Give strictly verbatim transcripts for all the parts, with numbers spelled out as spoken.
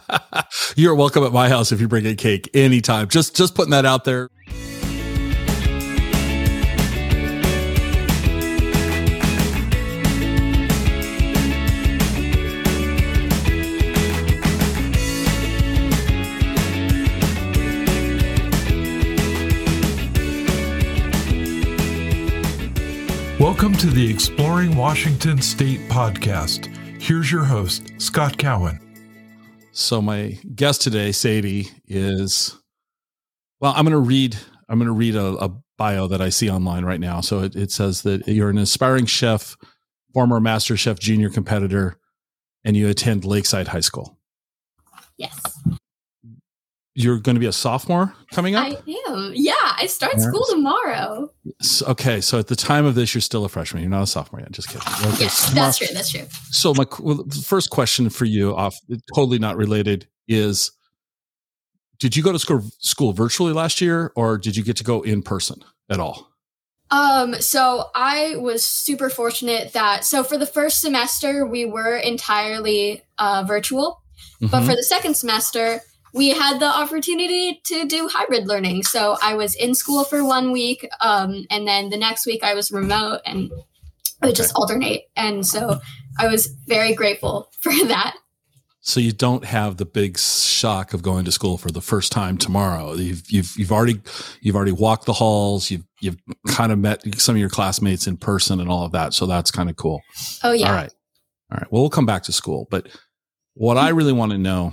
You're welcome at my house if you bring a cake anytime. Just, just putting that out there. Welcome to the Exploring Washington State podcast. Here's your host, Scott Cowan. So my guest today, Sadie, is, well, I'm going to read, I'm going to read a, a bio that I see online right now. So it, it says that you're an aspiring chef, former Master Chef Junior competitor, and you attend Lakeside High School. Yes. You're going to be a sophomore coming up? I am. Yeah, I start yes. school tomorrow. So, okay, so at the time of this, you're still a freshman. You're not a sophomore yet. Just kidding. Okay, yes, tomorrow. That's true. That's true. So my well, first question for you, off totally not related, is: did you go to school school virtually last year, or did you get to go in person at all? Um, so I was super fortunate that so for the first semester we were entirely uh, virtual, mm-hmm. but for the second semester, we had the opportunity to do hybrid learning. So I was in school for one week, um, and then the next week I was remote, and I would just alternate. And so I was very grateful for that. So you don't have the big shock of going to school for the first time tomorrow. You've you've you've already you've already walked the halls. You've you've kind of met some of your classmates in person and all of that. So that's kind of cool. Oh yeah. All right. All right. Well, we'll come back to school, but what I really want to know.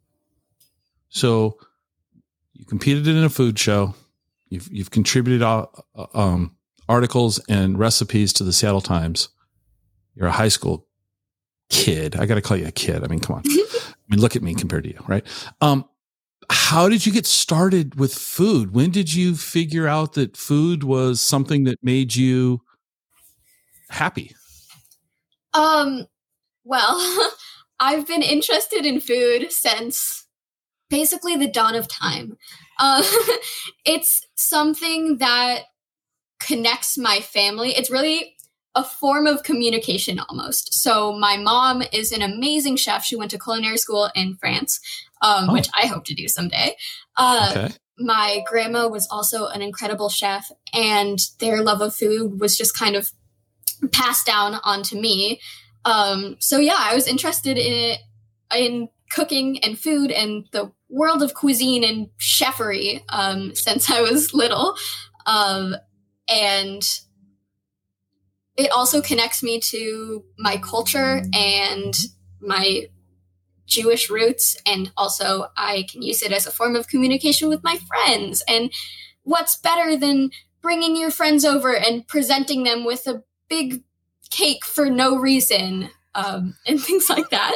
So you competed in a food show. You've you've contributed uh, um, articles and recipes to the Seattle Times. You're a high school kid. I got to call you a kid. I mean, come on. I mean, look at me compared to you, right? Um, how did you get started with food? When did you figure out that food was something that made you happy? Um. Well, I've been interested in food since basically the dawn of time. Uh, it's something that connects my family. It's really a form of communication almost. So my mom is an amazing chef. She went to culinary school in France, um, oh. which I hope to do someday. Uh, okay. My grandma was also an incredible chef, and their love of food was just kind of passed down onto me. Um, so yeah, I was interested in it, in cooking and food and the world of cuisine and chefery um, since I was little. Um, and it also connects me to my culture and my Jewish roots. And also I can use it as a form of communication with my friends. And what's better than bringing your friends over and presenting them with a big cake for no reason um, and things like that.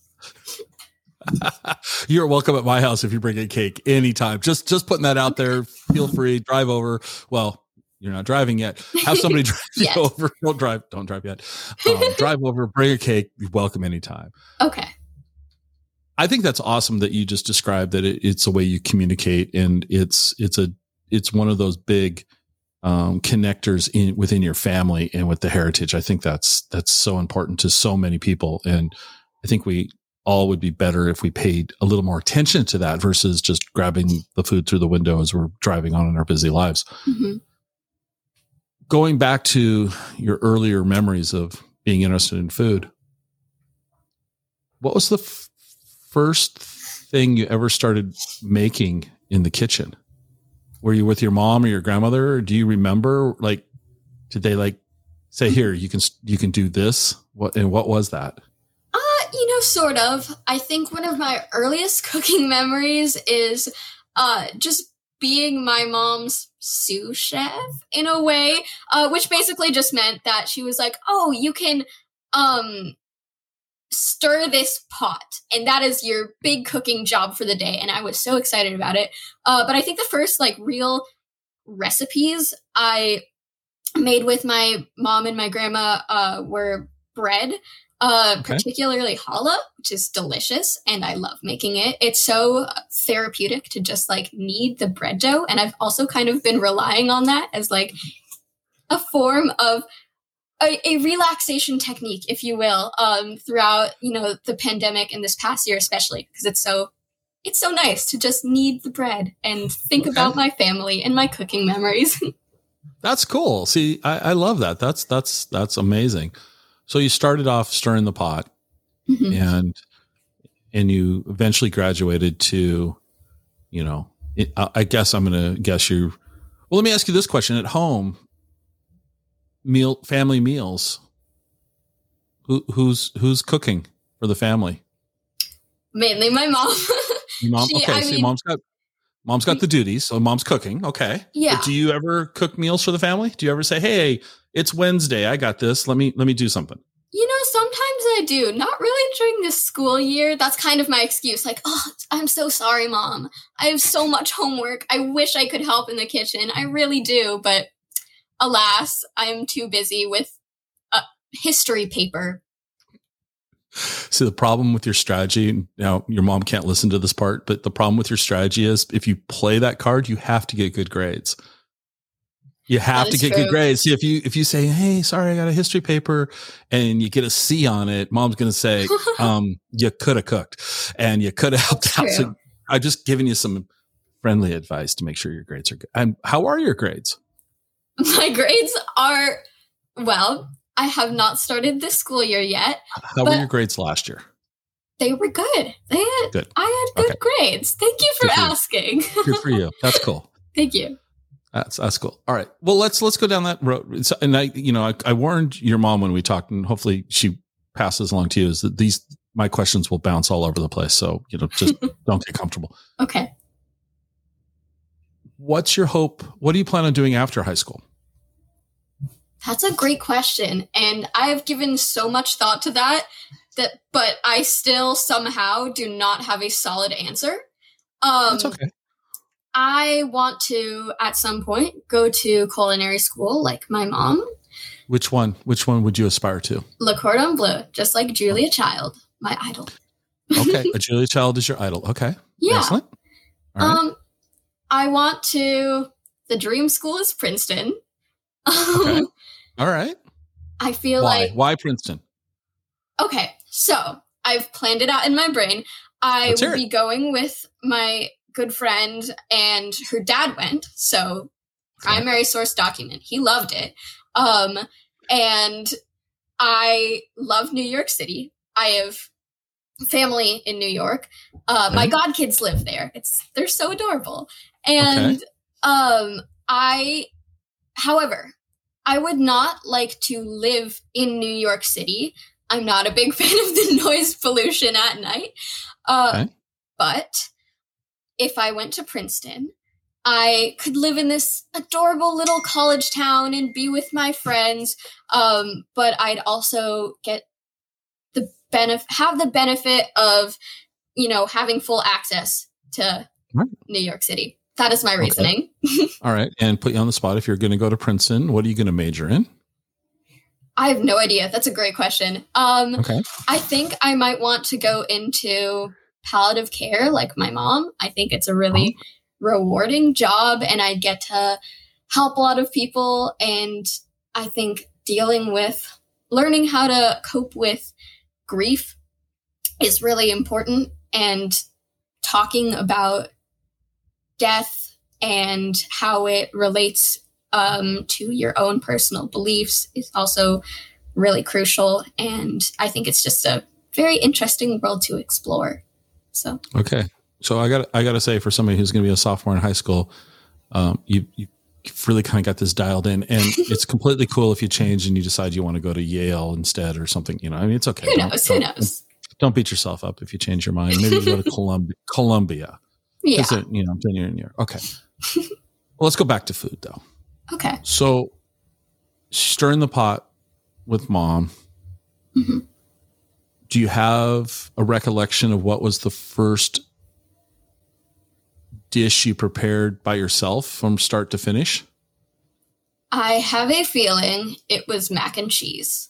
You're welcome at my house if you bring a cake anytime. Just just putting that out there. Feel free. Drive over. Well, you're not driving yet. Have somebody drive you over. Don't drive. Don't drive yet. Um, drive over. Bring a cake. You're welcome anytime. Okay. I think that's awesome that you just described that it, it's a way you communicate, and it's it's a it's one of those big um, connectors in within your family and with the heritage. I think that's that's so important to so many people, and I think we all would be better if we paid a little more attention to that versus just grabbing the food through the window as we're driving on in our busy lives. Mm-hmm. Going back to your earlier memories of being interested in food, what was the f- first thing you ever started making in the kitchen? Were you with your mom or your grandmother? Or do you remember, like, did they like say, here, you can, you can do this? What, and what was that? You know, sort of. I think one of my earliest cooking memories is uh, just being my mom's sous chef in a way, uh, which basically just meant that she was like, oh, you can um, stir this pot, and that is your big cooking job for the day. And I was so excited about it. Uh, but I think the first like real recipes I made with my mom and my grandma uh, were bread. Uh, okay. Particularly challah, which is delicious, and I love making it. It's so therapeutic to just like knead the bread dough, and I've also kind of been relying on that as like a form of a, a relaxation technique, if you will, um, throughout, you know, the pandemic and this past year, especially because it's so, it's so nice to just knead the bread and think okay. about my family and my cooking memories. That's cool. See, I, I love that. That's, that's, that's amazing. So you started off stirring the pot mm-hmm. and, and you eventually graduated to, you know, it, I, I guess I'm going to guess you. Well, let me ask you this question at home. Meal, family meals. Who, who's, who's cooking for the family? Mainly my mom. Your mom. She, okay. I So mean, mom's got, mom's got the duties. So mom's cooking. Okay. Yeah. But do you ever cook meals for the family? Do you ever say, hey, it's Wednesday. I got this. Let me, let me do something. You know, sometimes I do. Not really during this school year. That's kind of my excuse. Like, oh, I'm so sorry, Mom. I have so much homework. I wish I could help in the kitchen. I really do. But alas, I'm too busy with a history paper. See, the problem with your strategy, now your mom can't listen to this part, but the problem with your strategy is if you play that card, you have to get good grades. You have to get true. good grades. See, if you if you say, hey, sorry, I got a history paper and you get a C on it, mom's going to say, um, you could have cooked and you could have helped out. So I'm just giving you some friendly advice to make sure your grades are good. And how are your grades? My grades are, well, I have not started this school year yet. How were your grades last year? They were good. They had, good. I had good okay. grades. Thank you for, for asking. You. Good for you. That's cool. Thank you. That's that's cool. All right. Well, let's let's go down that road. So, and I, you know, I, I warned your mom when we talked, and hopefully she passes along to you. Is that these my questions will bounce all over the place? So you know, just don't get comfortable. Okay. What's your hope? What do you plan on doing after high school? That's a great question, and I have given so much thought to that. That, but I still somehow do not have a solid answer. Um, That's okay. I want to, at some point, go to culinary school like my mom. Which one? Which one would you aspire to? Le Cordon Bleu, just like Julia Child, my idol. Okay, a Julia Child is your idol. Okay, yeah. Excellent. All right. Um, I want to. The dream school is Princeton. Okay. All right. I feel Why? like Why Princeton? Okay, so I've planned it out in my brain. I Let's will hear be it. going with my good friend, and her dad went, so primary source document. He loved it. Um, and I love New York City. I have family in New York. Uh, my godkids live there. It's they're so adorable. And Okay. um, I, however, I would not like to live in New York City. I'm not a big fan of the noise pollution at night. Uh, Okay. But if I went to Princeton, I could live in this adorable little college town and be with my friends. Um, but I'd also get the benefit, have the benefit of, you know, having full access to Right. New York City. That is my reasoning. Okay. All right. And put you on the spot. If you're going to go to Princeton, what are you going to major in? I have no idea. That's a great question. Um, Okay. I think I might want to go into palliative care like my mom. I think it's a really oh. rewarding job, and I get to help a lot of people. And I think dealing with learning how to cope with grief is really important, and talking about death and how it relates um, to your own personal beliefs is also really crucial. And I think it's just a very interesting world to explore. So, okay. So I got, I got to say, for somebody who's going to be a sophomore in high school, um, you, you really kind of got this dialed in, and it's completely cool if you change and you decide you want to go to Yale instead or something, you know, I mean, it's okay. Who Don't- knows? Who don't- knows? Don't beat yourself up if you change your mind. Maybe you go to Columbia, Columbia. Yeah. It, you know, then you're in your, okay. Well, let's go back to food though. Okay. So stirring the pot with mom. Mm-hmm. Do you have a recollection of what was the first dish you prepared by yourself from start to finish? I have a feeling it was mac and cheese.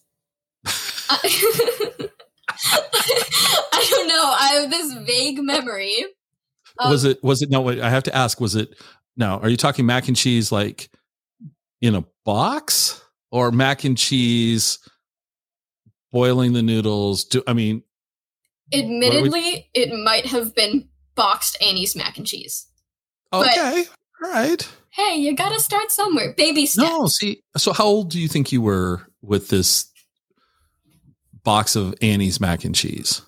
I, I don't know. I have this vague memory. Of, was it, was it, no, wait, I have to ask, was it, now, are you talking mac and cheese like in a box? or mac and cheese, boiling the noodles. Do I mean? Admittedly, we- it might have been boxed Annie's mac and cheese. Okay, but, all right. Hey, you got to start somewhere. Baby steps. No, see. So, how old do you think you were with this box of Annie's mac and cheese?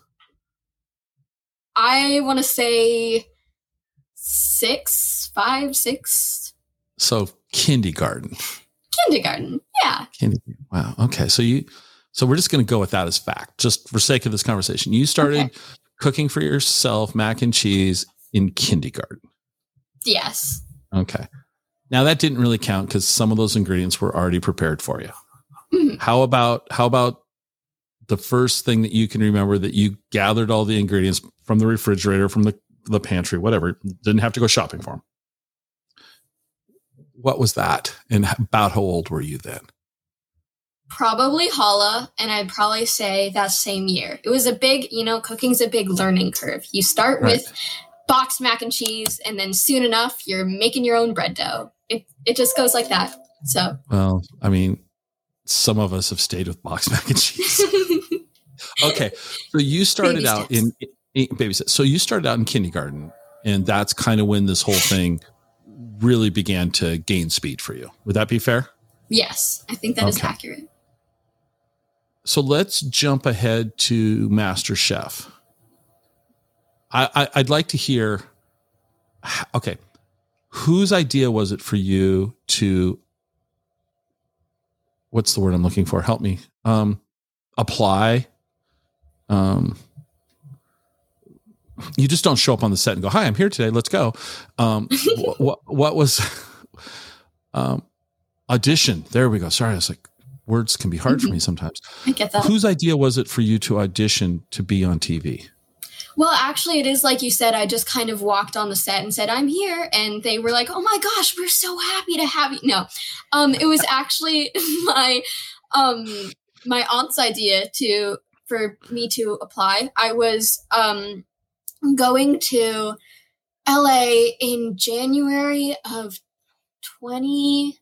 I want to say six, five, six. So kindergarten. Kindergarten, yeah. Kindergarten. Wow. Okay. So you, so we're just going to go with that as fact, just for sake of this conversation. You started okay. cooking for yourself mac and cheese in kindergarten. Yes. Okay. Now that didn't really count because some of those ingredients were already prepared for you. Mm-hmm. How about how about the first thing that you can remember that you gathered all the ingredients from the refrigerator, from the, the pantry, whatever, didn't have to go shopping for them? What was that? And about how old were you then? Probably challah, and I'd probably say that same year. It was a big, you know, cooking's a big learning curve. You start right. with boxed mac and cheese, and then soon enough, you're making your own bread dough. It it just goes like that. So, well, I mean, some of us have stayed with boxed mac and cheese. Okay, so you started baby out in, in baby steps. So you started out in kindergarten, and that's kind of when this whole thing really began to gain speed for you. Would that be fair? Yes, I think that okay. is accurate. So let's jump ahead to MasterChef. I, I, I'd like to hear, okay, whose idea was it for you to, what's the word I'm looking for? Help me. Um, apply. Um, you just don't show up on the set and go, hi, I'm here today. Let's go. Um, what, what, what was, um, audition? There we go. Sorry. I was like, words can be hard mm-hmm. for me sometimes. I get that. Whose idea was it for you to audition to be on T V? Well, actually, it is like you said. I just kind of walked on the set and said, I'm here. And they were like, oh, my gosh, we're so happy to have you. No, um, it was actually my um, my aunt's idea to for me to apply. I was um, going to L A in January of twenty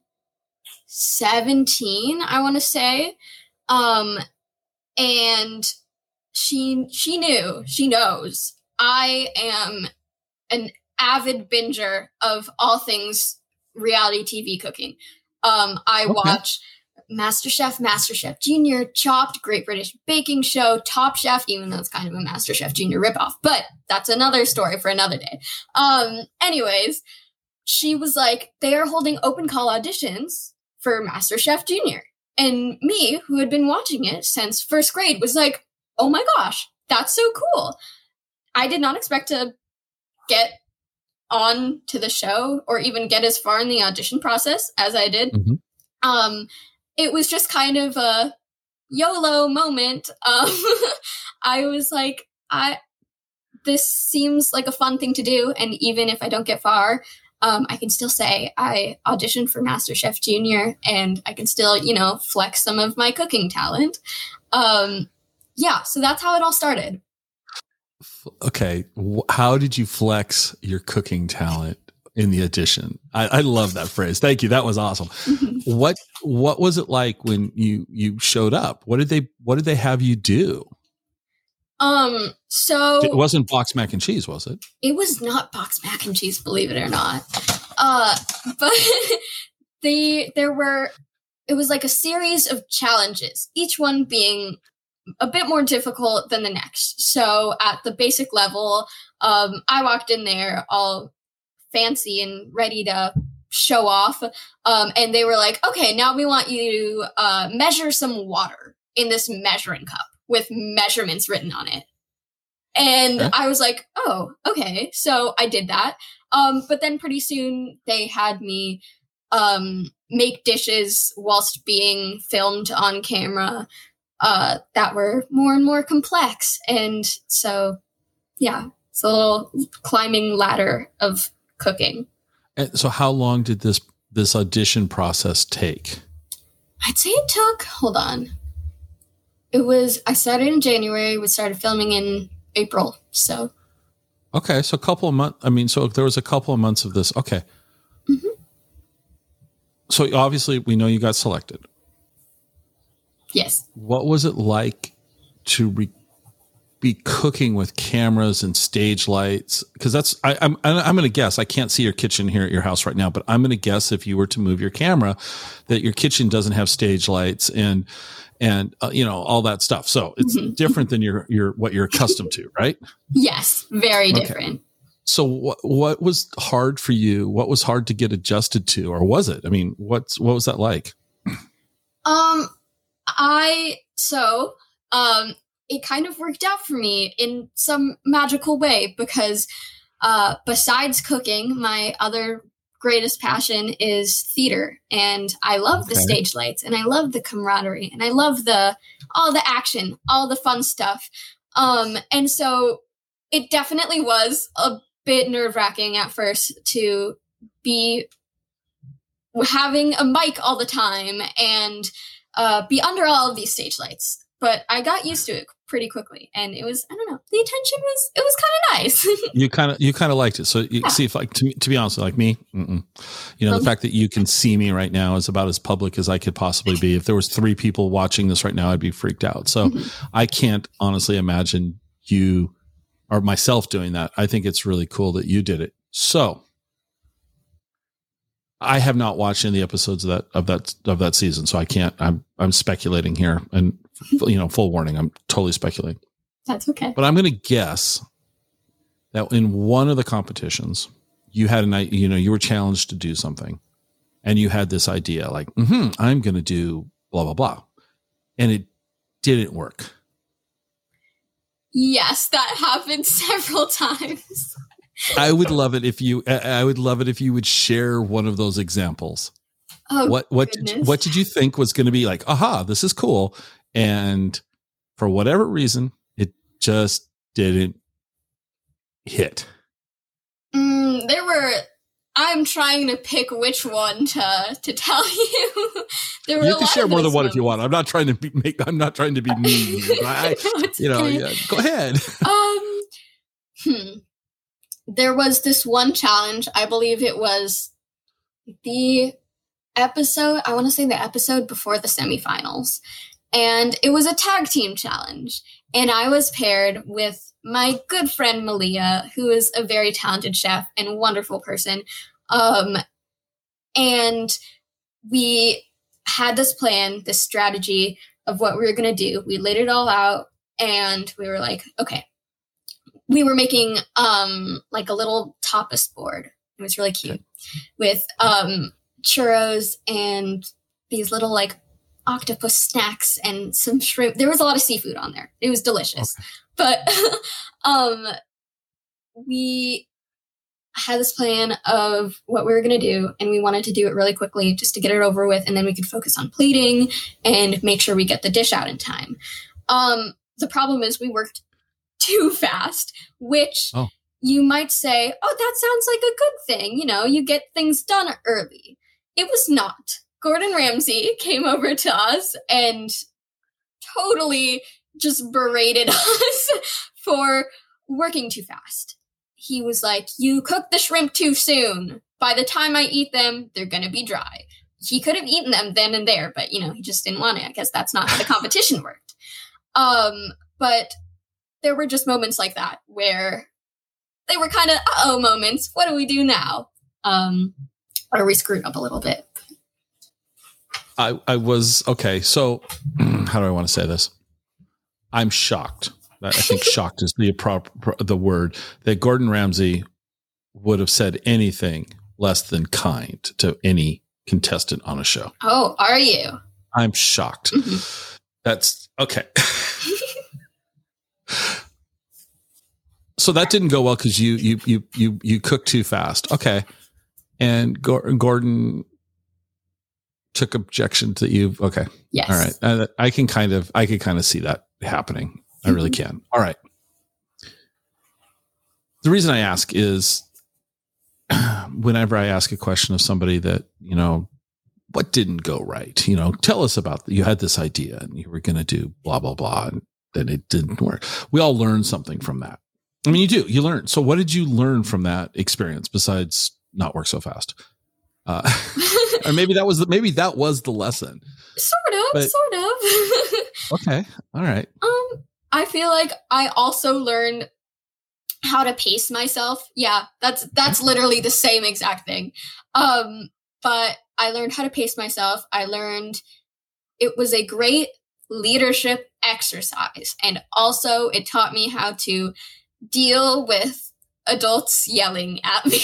seventeen, I want to say. Um, and she, she knew, she knows I am an avid binger of all things reality T V cooking. Um, I okay. watch MasterChef, MasterChef Junior, Chopped, Great British Baking Show, Top Chef, even though it's kind of a MasterChef Junior ripoff, but that's another story for another day. Um, anyways, she was like, they are holding open call auditions for MasterChef Junior. And me, who had been watching it since first grade, was like, oh my gosh, that's so cool. I did not expect to get on to the show or even get as far in the audition process as I did. Mm-hmm. Um, it was just kind of a YOLO moment. Um, I was like, I, this seems like a fun thing to do. And even if I don't get far, Um, I can still say I auditioned for MasterChef Junior, and I can still, you know, flex some of my cooking talent. Um, yeah, so that's how it all started. Okay, how did you flex your cooking talent in the audition? I, I love that phrase. Thank you. That was awesome. What What was it like when you you showed up? What did they What did they have you do? Um, so it wasn't boxed mac and cheese, was it? It was not boxed mac and cheese, believe it or not. Uh, but the, there were, it was like a series of challenges, each one being a bit more difficult than the next. So at the basic level, um, I walked in there all fancy and ready to show off. Um, and they were like, okay, now we want you to, uh, measure some water in this measuring cup with measurements written on it. And okay. I was like, oh, okay. So I did that. Um, but then pretty soon they had me um, make dishes whilst being filmed on camera uh, that were more and more complex. And so, yeah, it's a little climbing ladder of cooking. And so how long did this this audition process take? I'd say it took, hold on. It was, I started in January, we started filming in April, so. Okay, so a couple of months, I mean, so there was a couple of months of this, okay. Mm-hmm. So obviously we know you got selected. Yes. What was it like to re- be cooking with cameras and stage lights? Because that's I, I'm I'm going to guess. I can't see your kitchen here at your house right now, but I'm going to guess if you were to move your camera, that your kitchen doesn't have stage lights and and uh, you know, all that stuff. So it's mm-hmm. different than your your what you're accustomed to, right? Yes, very okay. different. So what what was hard for you? What was hard to get adjusted to, or was it? I mean, what's what was that like? Um, I so um. it kind of worked out for me in some magical way because uh, besides cooking, my other greatest passion is theater. And I love okay. the stage lights and I love the camaraderie and I love the all the action, all the fun stuff. Um, and so it definitely was a bit nerve-wracking at first to be having a mic all the time and uh, be under all of these stage lights. But I got used to it pretty quickly, and it was—I don't know—the attention was—it was kind of nice. you kind of, you kind of liked it. So you yeah. see, if like to, to be honest, like me, mm-mm. you know, um, the fact that you can see me right now is about as public as I could possibly be. If there was three people watching this right now, I'd be freaked out. So mm-hmm. I can't honestly imagine you or myself doing that. I think it's really cool that you did it. So I have not watched any of the episodes of that of that of that season, so I can't. I'm I'm speculating here, and you know, full warning, I'm totally speculating. That's okay. But I'm going to guess that in one of the competitions, you had an you know you were challenged to do something, and you had this idea like, mm-hmm, I'm going to do blah blah blah, and it didn't work. Yes, that happened several times. I would love it if you. I would love it if you would share one of those examples. Oh, what what goodness. did, what did you think was going to be like? Aha, this is cool, and for whatever reason, it just didn't hit. Mm, there were. I'm trying to pick which one to to tell you. There were you a can lot share of more than those one moments. if you want. I'm not trying to be make. I'm not trying to be mean. I, no, you know, okay. yeah, go ahead. Um. Hmm. There was this one challenge. I believe it was the episode. I want to say the episode before the semifinals, and it was a tag team challenge. And I was paired with my good friend Malia, who is a very talented chef and wonderful person. Um, and we had this plan, this strategy of what we were going to do. We laid it all out, and we were like, okay. We were making um, like a little tapas board. It was really cute with um, churros and these little like octopus snacks and some shrimp. There was a lot of seafood on there. It was delicious. Okay. But um, we had this plan of what we were going to do, and we wanted to do it really quickly just to get it over with, and then we could focus on plating and make sure we get the dish out in time. Um, the problem is we worked too fast, which oh. you might say, oh, that sounds like a good thing. You know, you get things done early. It was not. Gordon Ramsay came over to us and totally just berated us for working too fast. He was like, you cooked the shrimp too soon. By the time I eat them, they're going to be dry. He could have eaten them then and there, but, you know, he just didn't want it. I guess that's not how the competition worked. Um, but there were just moments like that where they were kind of uh-oh moments. What do we do now? Um, or we screwed up a little bit. I, I was, okay, so how do I want to say this? I'm shocked. I think shocked is the proper the word that Gordon Ramsay would have said anything less than kind to any contestant on a show. Oh, are you? I'm shocked. Mm-hmm. That's okay. So that didn't go well because you you you you you cooked too fast. Okay, and Gordon took objection to you. Okay, yes, all right. I, I can kind of I can kind of see that happening. I really can. All right. The reason I ask is whenever I ask a question of somebody that, you know, what didn't go right? You know, tell us about, you had this idea and you were going to do blah, blah, blah, and then it didn't work. We all learn something from that. I mean, you do, you learn. So what did you learn from that experience besides not work so fast? Uh, or maybe that was the, maybe that was the lesson. Sort of, but, sort of. Okay. All right. Um, I feel like I also learned how to pace myself. Yeah, that's that's literally the same exact thing. Um, but I learned how to pace myself. I learned it was a great leadership exercise. And also it taught me how to deal with adults yelling at me.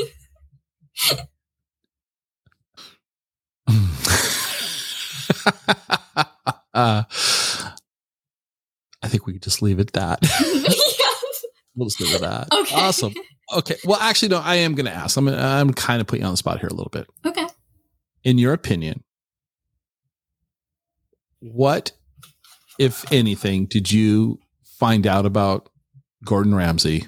uh, I think we could just leave it at that. Yes. We'll just leave it at that. Okay. Awesome. Okay. Well, actually, no, I am going to ask. I'm, I'm kind of putting you on the spot here a little bit. Okay. In your opinion, what, if anything, did you find out about Gordon Ramsay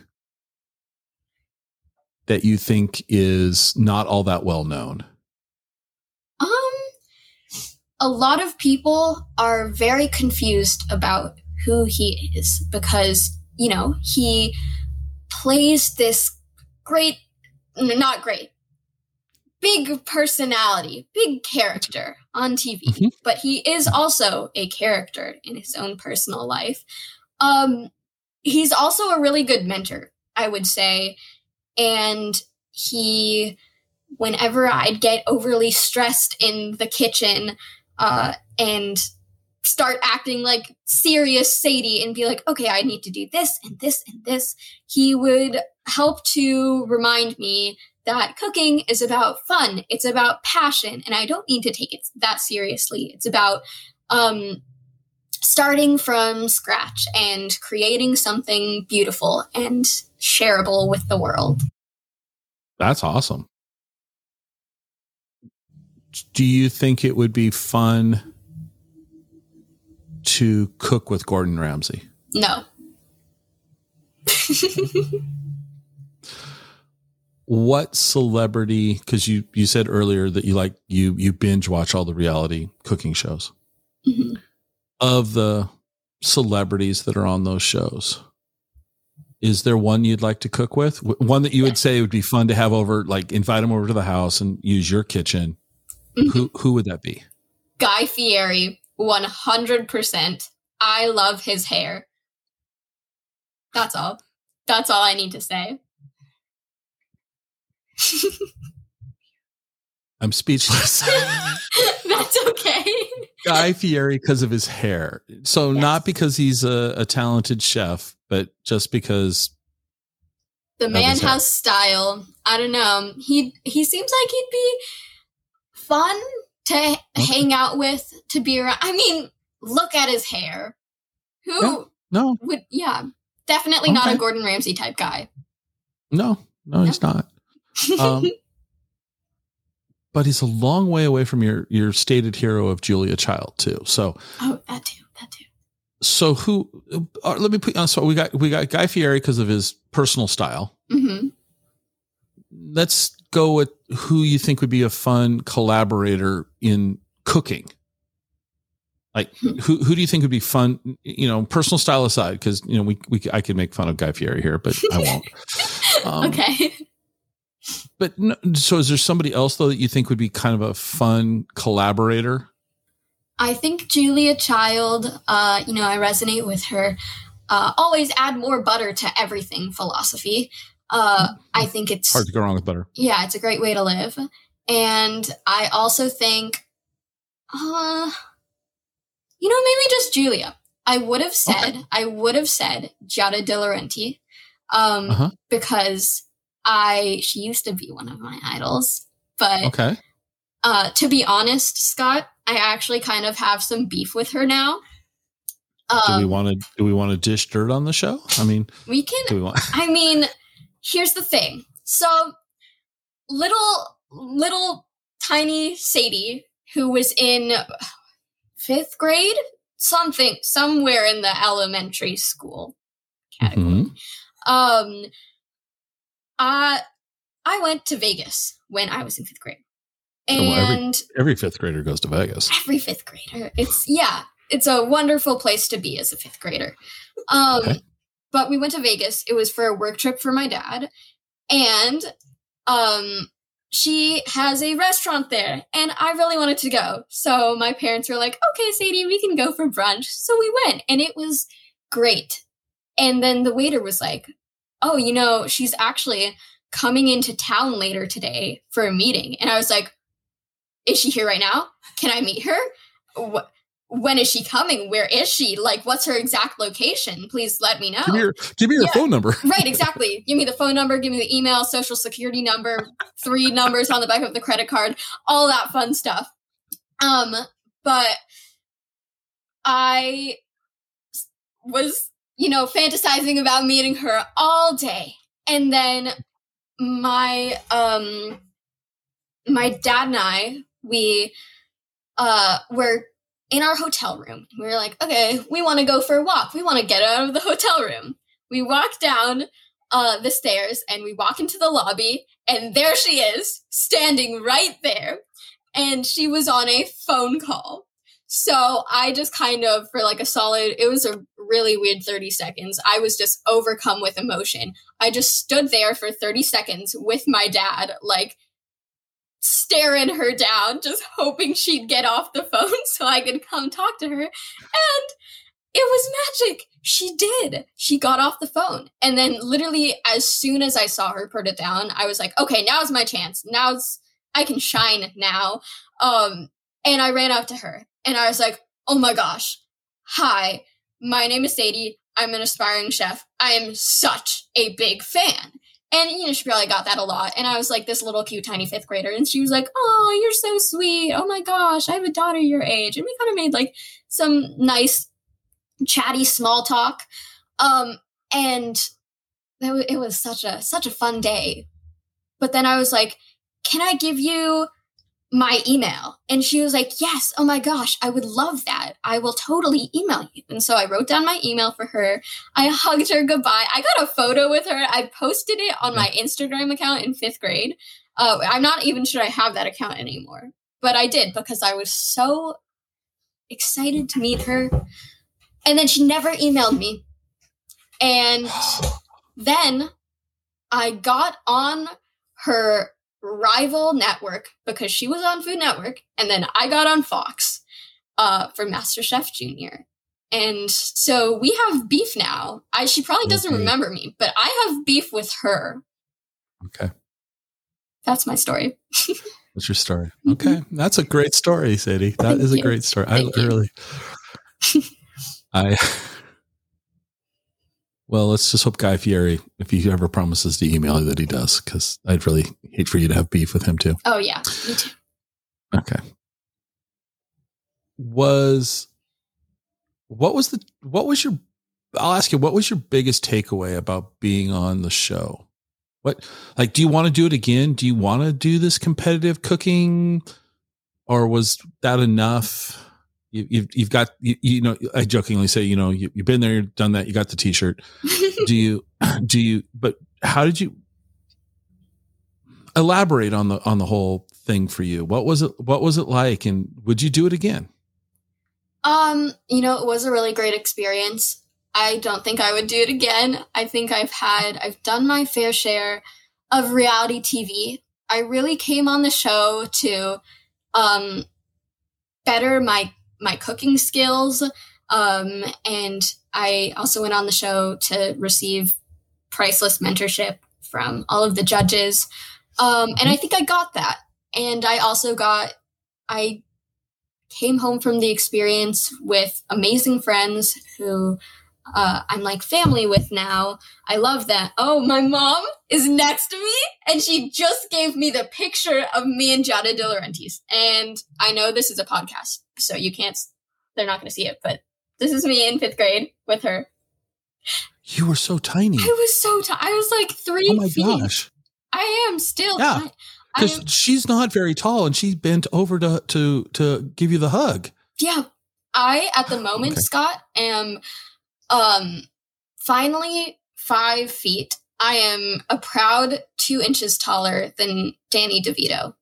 that you think is not all that well known? Um, a lot of people are very confused about who he is because, you know, he plays this great, not great, big personality, big character on T V, mm-hmm. but he is also a character in his own personal life. Um, he's also a really good mentor, I would say. And he, whenever I'd get overly stressed in the kitchen uh, and start acting like serious Sadie and be like, okay, I need to do this and this and this, he would help to remind me that cooking is about fun. It's about passion. And I don't need to take it that seriously. It's about um, starting from scratch and creating something beautiful and shareable with the world. That's awesome. Do you think it would be fun to cook with Gordon Ramsay? No. What celebrity, because you, you said earlier that you like you you binge watch all the reality cooking shows. Mm-hmm. Of the celebrities that are on those shows, is there one you'd like to cook with? One that you would say would be fun to have over, like invite them over to the house and use your kitchen. Mm-hmm. Who who would that be? Guy Fieri, one hundred percent. I love his hair. That's all. That's all I need to say. I'm speechless. That's okay. Guy Fieri because of his hair. So yes. Not because he's a, a talented chef, but just because the man has style. I don't know. He he seems like he'd be fun to okay. hang out with, to be around. I mean, look at his hair. Who yeah. No. would yeah. Definitely okay. not a Gordon Ramsay type guy. No, no, no. He's not. Um, but he's a long way away from your your stated hero of Julia Child too. So oh, that too, that too. So who? Uh, let me put you on. So we got we got Guy Fieri because of his personal style. Mm-hmm. Let's go with who you think would be a fun collaborator in cooking. Like who who do you think would be fun? You know, personal style aside, because you know we we I could make fun of Guy Fieri here, but I won't. Um, okay. But no, so is there somebody else though that you think would be kind of a fun collaborator? I think Julia Child. Uh, you know, I resonate with her. Uh, always add more butter to everything philosophy. Uh, I think it's hard to go wrong with butter. Yeah, it's a great way to live. And I also think, uh, you know, maybe just Julia. I would have said, okay. I would have said Giada De Laurenti, um, uh-huh. because I, she used to be one of my idols, but, okay. uh, to be honest, Scott, I actually kind of have some beef with her now. Um, do we want to, do we want to dish dirt on the show? I mean, we can, do we want- I mean, here's the thing. So little, little tiny Sadie, who was in fifth grade, something, somewhere in the elementary school category. Mm-hmm. Um, I, I went to Vegas when I was in fifth grade. And well, every, every fifth grader goes to Vegas. Every fifth grader. It's, yeah, it's a wonderful place to be as a fifth grader. Um, okay. But we went to Vegas. It was for a work trip for my dad. And um, she has a restaurant there and I really wanted to go. So my parents were like, okay, Sadie, we can go for brunch. So we went and it was great. And then the waiter was like, oh, you know, she's actually coming into town later today for a meeting. And I was like, is she here right now? Can I meet her? Wh- when is she coming? Where is she? Like, what's her exact location? Please let me know. Give me your, give me your yeah. phone number. Right, exactly. Give me the phone number, give me the email, social security number, three numbers on the back of the credit card, all that fun stuff. Um, but I was, you know, fantasizing about meeting her all day. And then my um my dad and I, we uh were in our hotel room. We were like, okay, we want to go for a walk. We want to get out of the hotel room. We walk down uh, the stairs and we walk into the lobby and there she is standing right there. And she was on a phone call. So I just kind of, for like a solid, it was a really weird thirty seconds. I was just overcome with emotion. I just stood there for thirty seconds with my dad, like, staring her down, just hoping she'd get off the phone so I could come talk to her. And it was magic. She did. She got off the phone. And then literally as soon as I saw her put it down, I was like, okay, now's my chance. Now's, I can shine now. Um, and I ran up to her and I was like, oh my gosh. Hi, my name is Sadie. I'm an aspiring chef. I am such a big fan. And, you know, she probably got that a lot. And I was like this little cute tiny fifth grader. And she was like, oh, you're so sweet. Oh my gosh, I have a daughter your age. And we kind of made like some nice chatty small talk. Um, and it, w- it was such a, such a fun day. But then I was like, can I give you my email? And she was like, yes. Oh my gosh, I would love that. I will totally email you. And so I wrote down my email for her. I hugged her goodbye. I got a photo with her. I posted it on my Instagram account in fifth grade. Uh, I'm not even sure I have that account anymore, but I did because I was so excited to meet her. And then she never emailed me. And then I got on her rival network because she was on Food Network, and then I got on Fox uh, for MasterChef Junior. And so we have beef now. I she probably doesn't okay. remember me, but I have beef with her. Okay. That's my story. That's your story. Okay. That's a great story, Sadie. That Thank is you. a great story. Thank I you. really I Well, let's just hope Guy Fieri, if he ever promises to email you, that he does, because I'd really hate for you to have beef with him too. Oh yeah, me too. Okay. Was what was the what was your? I'll ask you, what was your biggest takeaway about being on the show? What like? Do you want to do it again? Do you want to do this competitive cooking, or was that enough? You, you've you've got you, you know I jokingly say you know you, you've been there, you've done that, you got the T-shirt. do you do you? But how did you elaborate on the on the whole thing for you? What was it? What was it like? And would you do it again? Um, you know, it was a really great experience. I don't think I would do it again. I think I've had I've done my fair share of reality T V. I really came on the show to um, better my. my cooking skills. Um, and I also went on the show to receive priceless mentorship from all of the judges. Um, and I think I got that. And I also got, I came home from the experience with amazing friends who uh, I'm like family with now. I love that. Oh, my mom is next to me and she just gave me the picture of me and Giada De Laurentiis. And I know this is a podcast, so you can't, they're not going to see it, but this is me in fifth grade with her. You were so tiny. I was so tiny. I was like three Oh my feet. gosh. I am still yeah. tiny. Because am- she's not very tall and she bent over to, to, to give you the hug. Yeah. I, at the moment, okay. Scott, am um, finally five feet. I am a proud two inches taller than Danny DeVito.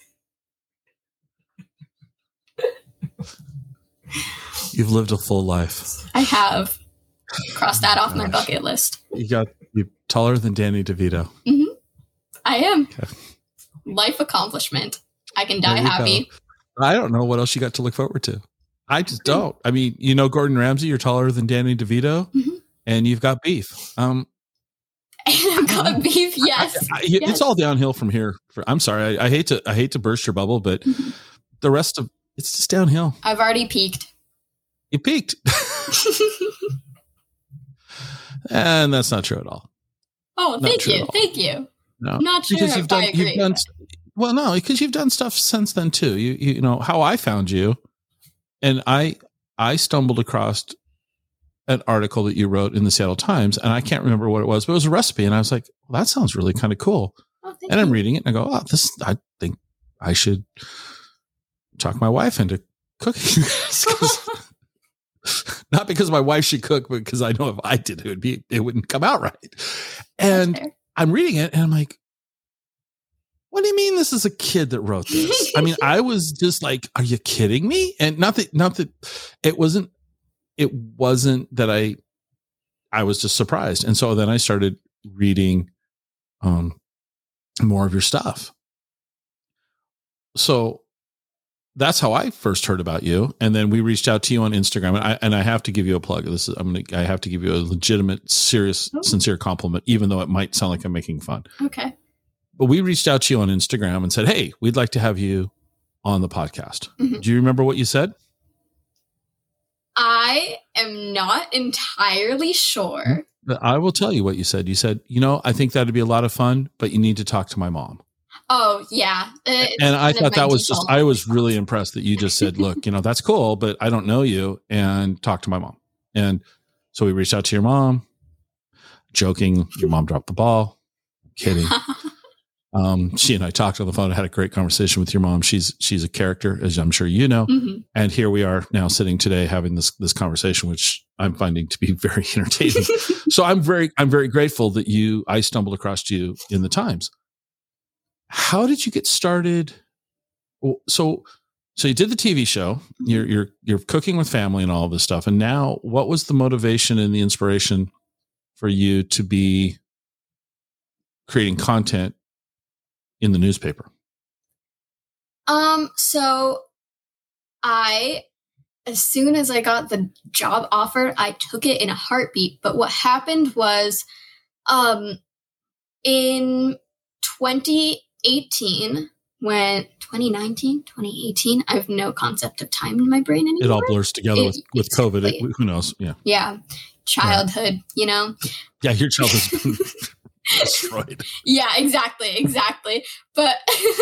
You've lived a full life. I have. Crossed that off my bucket list. You got you taller than Danny DeVito. Mm-hmm. I am. Okay. life accomplishment. I can die There you happy. go. I don't know what else you got to look forward to. I just don't. I mean, you know, Gordon Ramsay, you're taller than Danny DeVito, Mm-hmm. and you've got beef. Um, I've got beef. Yes. I, I, yes. It's all downhill from here. For, I'm sorry. I, I hate to, I hate to burst your bubble, but Mm-hmm. the rest of it's just downhill. I've already peaked. You peaked. And that's not true at all. Oh, Not thank true you. at all. Thank you. No, Not sure because if you've done, I agree. you've done, well, no, because you've done stuff since then too. You, you know how I found you, and I, I stumbled across an article that you wrote in the Seattle Times, and I can't remember what it was, but it was a recipe, and I was like, well, that sounds really kind of cool. Oh, thank And you. I'm reading it, and I go, oh, this, I think I should talk my wife into cooking this. 'Cause- not because my wife should cook, but because I know if I did, it would be, it wouldn't come out right. And That's fair. I'm reading it and I'm like, what do you mean this is a kid that wrote this? I mean, I was just like, are you kidding me? And not that, not that it wasn't, it wasn't that I, I was just surprised. And so then I started reading um, more of your stuff. So that's how I first heard about you. And then we reached out to you on Instagram, and I, and I have to give you a plug. This is, I'm going to, I have to give you a legitimate, serious, Oh. sincere compliment, even though it might sound like I'm making fun. Okay. But we reached out to you on Instagram and said, hey, we'd like to have you on the podcast. Mhm. Do you remember what you said? I am not entirely sure. I will tell you what you said. You said, you know, I think that'd be a lot of fun, but you need to talk to my mom. Oh, yeah. It's And I kind of thought my that was just, default. I was really impressed that you just said, look, you know, that's cool, but I don't know you, and talk to my mom. And so we reached out to your mom, joking. Your mom dropped the ball. Kidding. Um, she and I talked on the phone. I had a great conversation with your mom. She's, she's a character, as I'm sure you know. Mhm. And here we are now sitting today having this, this conversation, which I'm finding to be very entertaining. So I'm very, I'm very grateful that you, I stumbled across you in the Times. How did you get started? So, so you did the T V show, you're, you're, you're cooking with family and all of this stuff. And now what was the motivation and the inspiration for you to be creating content in the newspaper? Um, so I, as soon as I got the job offer, I took it in a heartbeat. But what happened was, um, in twenty eighteen, when twenty nineteen, twenty eighteen, I have no concept of time in my brain anymore. It all blurs together It- with, with COVID. exactly. It, who knows? Yeah. Yeah. Childhood, you know? Yeah. Your child has been destroyed. Yeah, exactly, exactly. But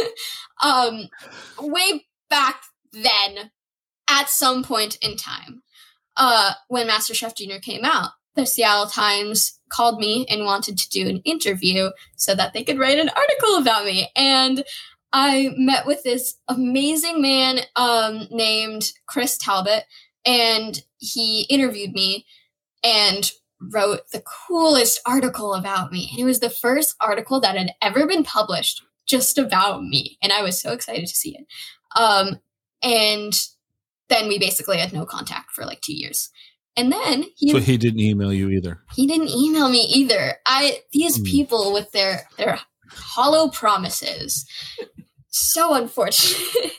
um way back then, at some point in time, uh when MasterChef Junior came out, the Seattle Times called me and wanted to do an interview so that they could write an article about me. And I met with this amazing man um named Chris Talbot, and he interviewed me and wrote the coolest article about me. And it was the first article that had ever been published just about me. And I was so excited to see it. Um, and then we basically had no contact for like two years. And then he, So he didn't email you either. he didn't email me either. I, these Hmm. people with their, their hollow promises. So unfortunate.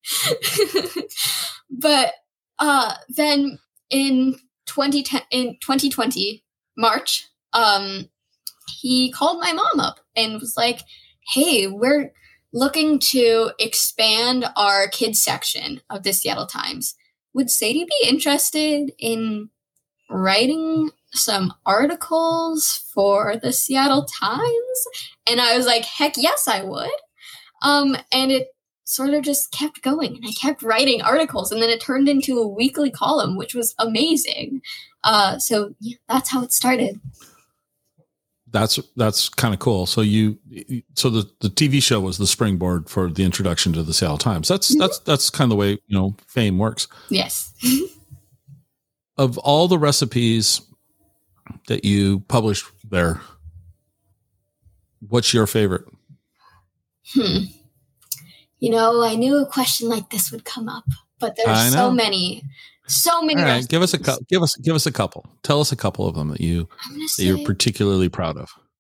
But, uh, then in twenty ten, in twenty twenty, March, um, he called my mom up and was like, hey, we're looking to expand our kids section of the Seattle Times. Would Sadie be interested in writing some articles for the Seattle Times? And I was like, heck yes, I would. Um, and it sort of just kept going, and I kept writing articles, and then it turned into a weekly column, which was amazing. Uh, so yeah, that's how it started. That's, that's kind of cool. So you, so the, the T V show was the springboard for the introduction to the Seattle Times. That's, Mhm. that's, that's kind of the way, you know, fame works. Yes. Of all the recipes that you published there, what's your favorite? Hmm. You know, I knew a question like this would come up, but I there's know. so many, so many. All right, give us a recipes. couple. Give us give us a couple. Tell us a couple of them that you I'm gonna that say, you're particularly proud of.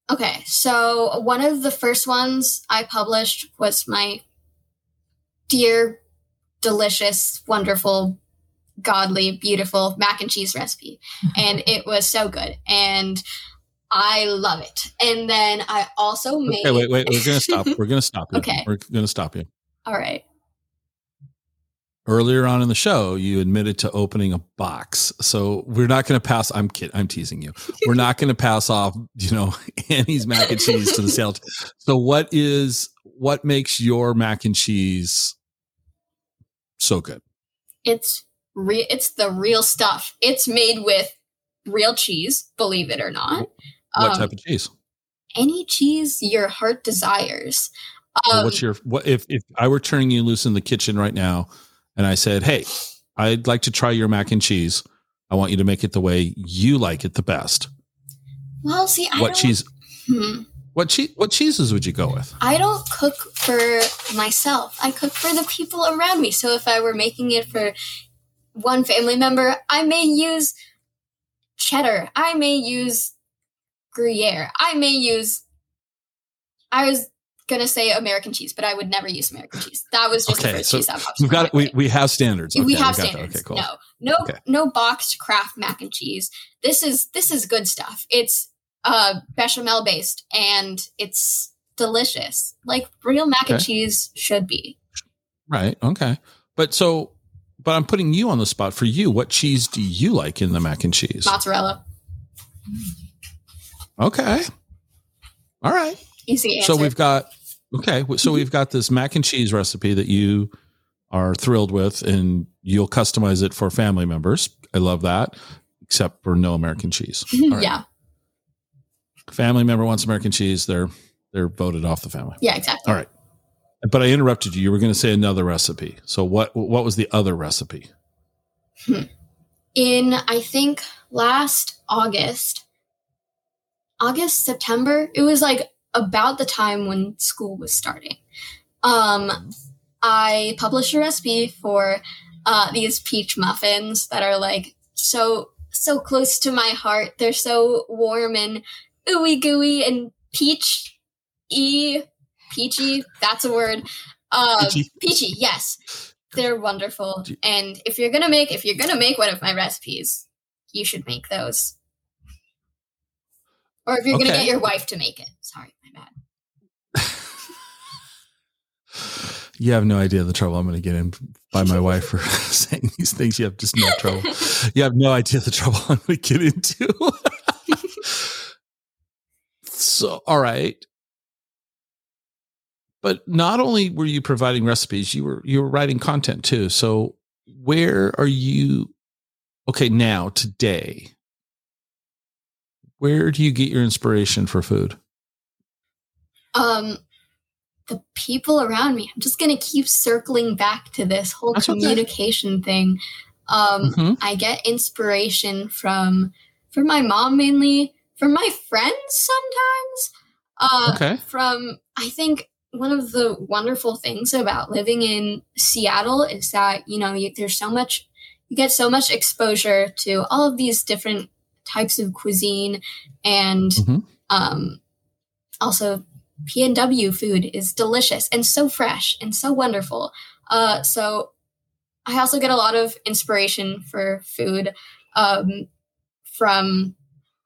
Okay, so one of the first ones I published was my dear, delicious, wonderful, godly, beautiful mac and cheese recipe. And it was so good. And I love it. And then I also made... Okay, wait, wait. We're going to stop. We're going to stop you. Okay. We're going to stop you. All right. Earlier on in the show, you admitted to opening a box. So we're not going to pass. I'm kidding. I'm teasing you. We're not going to pass off, you know, Annie's mac and cheese to the sales. So what is, what makes your mac and cheese so good? It's re- It's the real stuff. It's made with real cheese, believe it or not. What um, type of cheese? Any cheese your heart desires. Um, well, what's your, what if, if I were turning you loose in the kitchen right now, and I said, hey, I'd like to try your mac and cheese. I want you to make it the way you like it the best. Well, see, I what don't, cheese? Hmm, What cheese? What cheeses would you go with? I don't cook for myself. I cook for the people around me. So if I were making it for one family member, I may use cheddar. I may use Gruyere. I may use. I was gonna say American cheese, but I would never use American cheese. That was just okay, the first so cheese that popped we've got my we head. we have standards. Okay, we have we got standards. That. Okay, cool. No, no, okay. no boxed craft mac and cheese. This is this is good stuff. It's uh bechamel based and it's delicious, like real mac Okay. and cheese should be. Right. Okay. But so, but I'm putting you on the spot. For you, what cheese do you like in the mac and cheese? Mozzarella. Okay. All right. Easy answer. So we've got, okay. So we've got this mac and cheese recipe that you are thrilled with, and you'll customize it for family members. I love that, except for no American cheese. All right. Yeah. Family member wants American cheese. They're, they're voted off the family. Yeah, exactly. All right. But I interrupted you. You were going to say another recipe. So what, what was the other recipe? Hmm. In, I think, last August, August, September, it was like about the time when school was starting. Um, I published a recipe for uh, these peach muffins that are like so, so close to my heart. They're so warm and ooey gooey and peach-y, peachy, that's a word. Uh, Peachy. peachy, yes. They're wonderful. And if you're gonna make if you're gonna make one of my recipes, you should make those. Or if you're Okay. gonna get your wife to make it. Sorry, my bad. You have no idea the trouble I'm going to get in by my wife for saying these things. You have just no trouble. You have no idea the trouble I'm going to get into. So, all right. But not only were you providing recipes, you were you were writing content too. So where are you? Okay, now today, where do you get your inspiration for food? Um, the people around me. I'm just gonna keep circling back to this whole That's okay. communication thing. Um, Mhm. I get inspiration from from my mom mainly, from my friends sometimes. Uh, Okay. From I think. One of the wonderful things about living in Seattle is that, you know, you, there's so much, you get so much exposure to all of these different types of cuisine. And Mhm. um, also P N W food is delicious and so fresh and so wonderful. Uh, so I also get a lot of inspiration for food um, from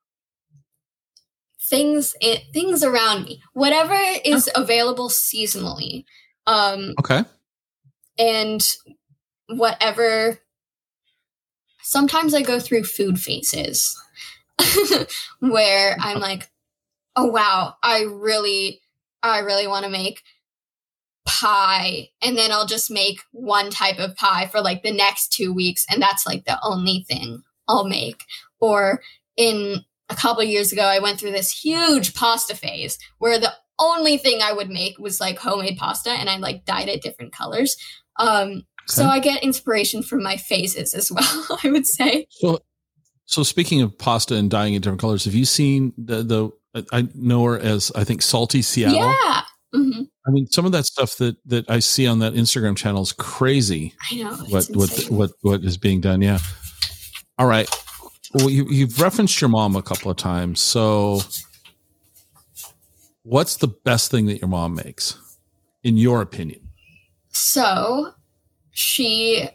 things it, things around me, whatever is available seasonally, um Okay. and whatever. Sometimes I go through food phases where I'm like, oh wow, I really I really want to make pie, and then I'll just make one type of pie for like the next two weeks, and that's like the only thing I'll make. Or in a couple of years ago, I went through this huge pasta phase where the only thing I would make was like homemade pasta, and I like dyed it different colors. Um, so Okay. I get inspiration from my phases as well, I would say. So, so speaking of pasta and dyeing in different colors, have you seen the, the, I know her as, I think, Salty Seattle. Yeah. hmm I mean, some of that stuff that, that I see on that Instagram channel is crazy. I know. What, It's what, insane. what, what is being done. Yeah. All right. Well, you, you've referenced your mom a couple of times. So What's the best thing that your mom makes, in your opinion? So she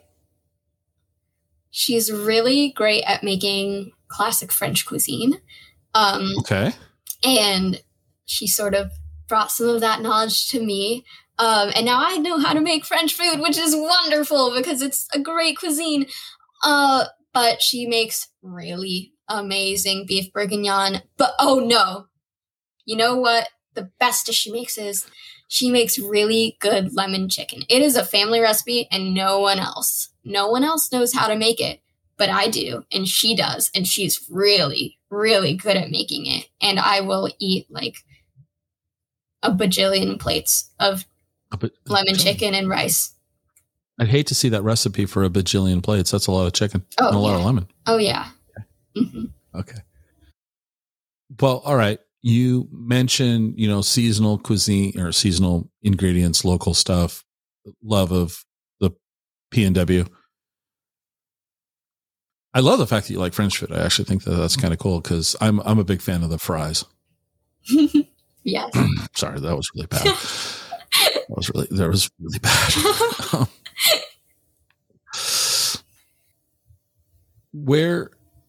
she's really great at making classic French cuisine. Um, okay. And she sort of brought some of that knowledge to me. Um, and now I know how to make French food, which is wonderful because it's a great cuisine. Uh, but she makes really amazing beef bourguignon. But oh no, you know what? The best dish she makes is she makes really good lemon chicken. It is a family recipe and no one else, no one else knows how to make it, but I do. And she does. And she's really, really good at making it. And I will eat like a bajillion plates of But, lemon chicken and rice. I'd hate to see that recipe for a bajillion plates. That's a lot of chicken Oh, and a lot yeah. of lemon. Oh, yeah. Mm-hmm. Okay. Well, all right. You mentioned, you know, seasonal cuisine or seasonal ingredients, local stuff, love of the P N W. I love the fact that you like French food. I actually think that that's kind of cool because I'm I'm a big fan of the fries. Yes. Sorry, that was really bad. That was really that was really bad. Where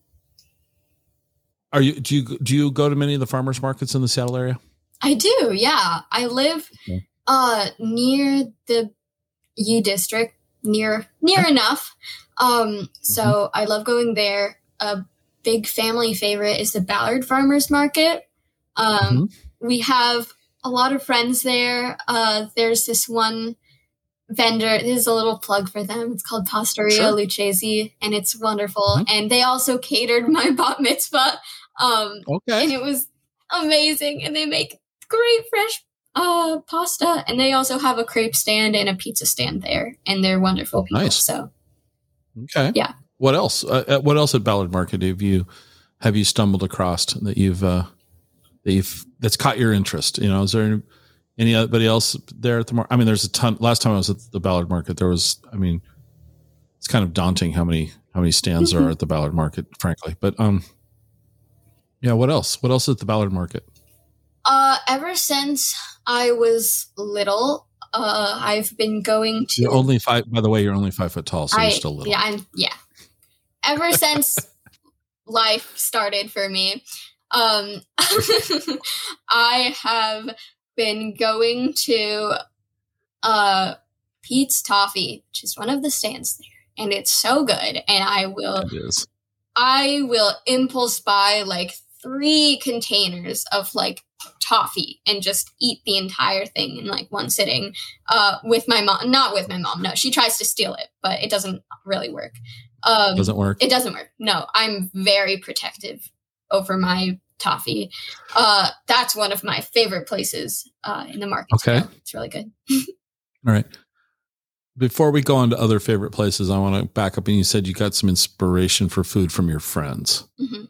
are you? Do you do you go to many of the farmers markets in the Seattle area? I do. Yeah, I live Okay. uh near the U District, near near Okay. enough. Um, so I love going there. A big family favorite is the Ballard Farmers Market. Um, Mhm. we have a lot of friends there. Uh, there's this one vendor. This is a little plug for them. It's called Pastaria Sure. Lucchesi, and it's wonderful. Mhm. And they also catered my bat mitzvah. Um, Okay. and it was amazing. And they make great fresh uh, pasta. And they also have a crepe stand and a pizza stand there. And they're wonderful people. Nice. So Okay. Yeah. What else? Uh, uh, what else at Ballard Market have you have you stumbled across that you've uh, that you've that's caught your interest? You know, is there anybody else there at the market? I mean, there's a ton. Last time I was at the Ballard Market, there was. I mean, it's kind of daunting how many how many stands there are at the Ballard Market, frankly. But um, yeah. What else? What else at the Ballard Market? uh, ever since I was little, uh, I've been going to You're only five. By the way, you're only five foot tall, so I, you're still little. Yeah, I'm yeah. Ever since life started for me, um, I have been going to uh, Pete's Toffee, which is one of the stands there, and it's so good. And I will, It is. I will impulse buy like three containers of like toffee and just eat the entire thing in like one sitting. Uh, with my mom, not with my mom. No, she tries to steal it, but it doesn't really work. Um, Doesn't work. It doesn't work. No, I'm very protective over my toffee. Uh, that's one of my favorite places uh, in the market. Okay. So it's really good. All right. Before we go on to other favorite places, I want to back up. And you said you got some inspiration for food from your friends. hmm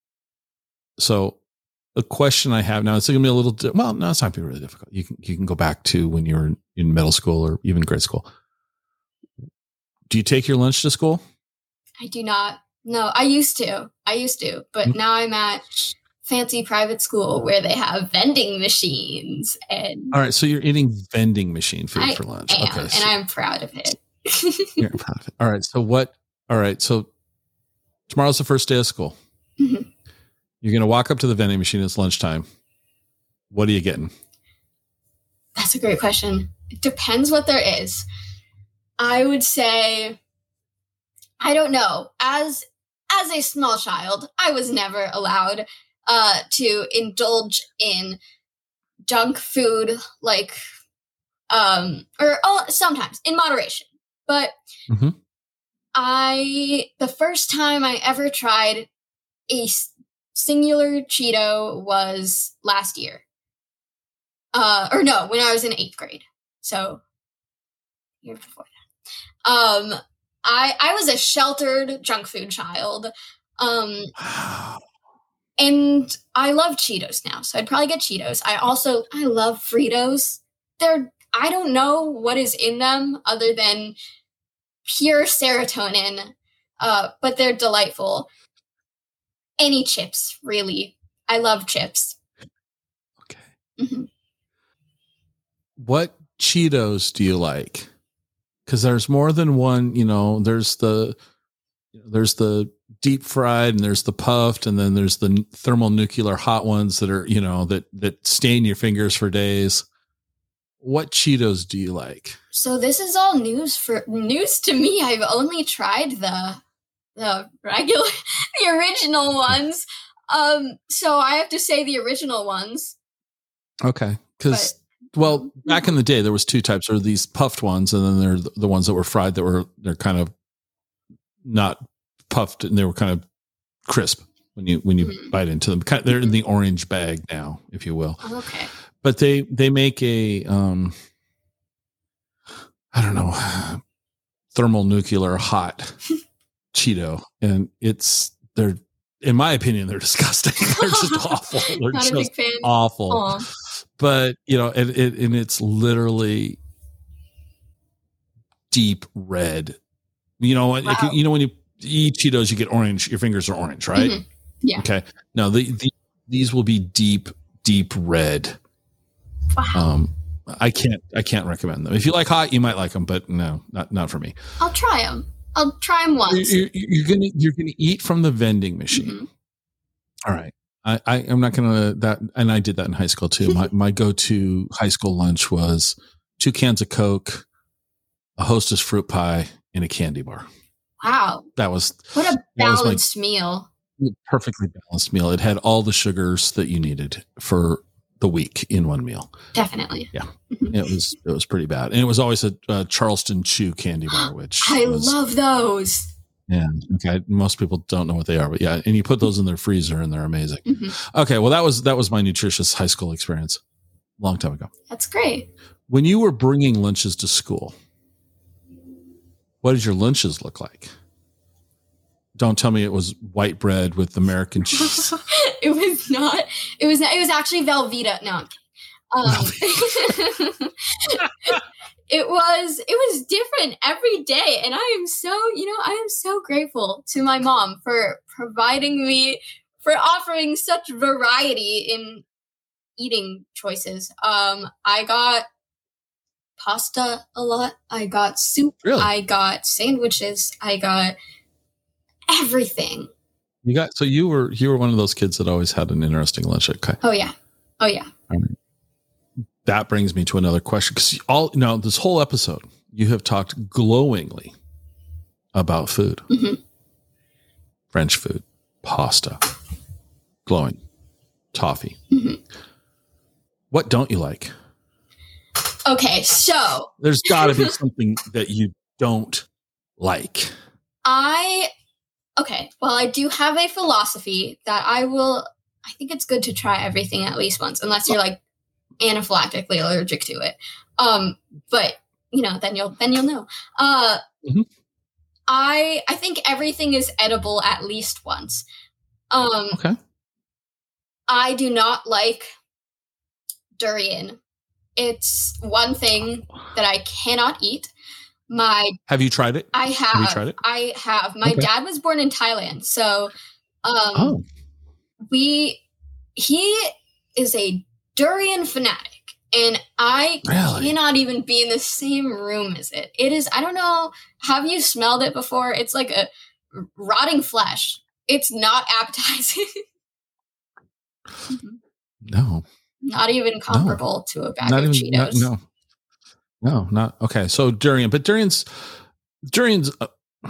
So a question I have now, it's going to be a little, di- well, no, it's not going to be really difficult. You can, you can go back to when you were in, in middle school or even grade school. Do you take your lunch to school? I do not. No, I used to. I used to. But Mhm. now I'm at fancy private school where they have vending machines. And All right. So you're eating vending machine food I for lunch. am, Okay. and So I'm proud of it. you're proud of it. All right. So what, all right. So tomorrow's the first day of school. Mhm. You're going to walk up to the vending machine. It's lunchtime. What are you getting? That's a great question. It depends what there is. I would say, I don't know. As as a small child, I was never allowed uh, to indulge in junk food, like, um, or oh, sometimes in moderation. But Mhm. I, the first time I ever tried a s- singular Cheeto was last year. Uh, or no, when I was in eighth grade. So, year before that. Um, I I was a sheltered junk food child. Um, Wow. and I love Cheetos now, so I'd probably get Cheetos. I also I love Fritos. They're I don't know what is in them other than pure serotonin, uh, but they're delightful. Any chips, really. I love chips. Okay. Mm-hmm. What Cheetos do you like? Because there's more than one, you know, there's the, there's the deep fried and there's the puffed, and then there's the thermonuclear hot ones that are, you know, that, that stain your fingers for days. What Cheetos do you like? So this is all news for news to me. I've only tried the the regular, the original ones. Um, so I have to say the original ones. Okay, because well, back in the day, there was two types. There were these puffed ones, and then there are the ones that were fried that were they're kind of not puffed, and they were kind of crisp when you when you mm-hmm. bite into them. Kind of, they're in the orange bag now, if you will. Okay. But they, they make a, um, I don't know, thermonuclear hot Cheeto. And it's, they're, in my opinion, they're disgusting. They're just awful. They're Not just a big fan. awful. Aww. But, you know, and, it, and it's literally deep red. You know, wow. like, you know, when you eat Cheetos, you get orange, your fingers are orange, right? Mm-hmm. Yeah. Okay. No, the, the, these will be deep, deep red. Wow. Um, I can't, I can't recommend them. If you like hot, you might like them, but no, not, not for me. I'll try them. I'll try them once. You're, you're gonna, you're gonna eat from the vending machine. Mm-hmm. All right. I, I, I'm not gonna that, and I did that in high school too. My, my go-to high school lunch was two cans of Coke, a Hostess fruit pie, and a candy bar. Wow. That was what a balanced my, meal. Perfectly balanced meal. It had all the sugars that you needed for the week in one meal. Definitely. Yeah. It was, it was pretty bad. And it was always a, a Charleston Chew candy bar, which I was, love those. Yeah. Okay. Most people don't know what they are, but yeah. And you put those in their freezer and they're amazing. Mm-hmm. Okay. Well, that was, that was my nutritious high school experience a long time ago. That's great. When you were bringing lunches to school, what did your lunches look like? Don't tell me it was white bread with American cheese. It was not. It was. It was actually Velveeta. No, um, it was. It was different every day, and I am so. You know, I am so grateful to my mom for providing me, for offering such variety in eating choices. Um, I got pasta a lot. I got soup. Really? I got sandwiches. I got everything. You got so you were you were one of those kids that always had an interesting lunch. Okay. Oh yeah, oh yeah. Right. That brings me to another question, because all now this whole episode you have talked glowingly about food, mm-hmm. French food, pasta, glowing, toffee. Mm-hmm. What don't you like? Okay, so there's got to be something that you don't like. I. Okay, well, I do have a philosophy that I will, I think it's good to try everything at least once, unless you're like anaphylactically allergic to it. Um, but you know, then you'll, then you'll know. Uh, mm-hmm. I, I think everything is edible at least once. Um, okay. I do not like durian. It's one thing that I cannot eat. My have you tried it? I have. Have you tried it? I have. My okay. dad was born in Thailand, so um, oh. we he is a durian fanatic, and I really? cannot even be in the same room as it. It is. I don't know. Have you smelled it before? It's like a rotting flesh. It's not appetizing. No. Not even comparable no. to a bag not of even, Cheetos. Not, no. No, not okay. So durian, but durian's durian's uh,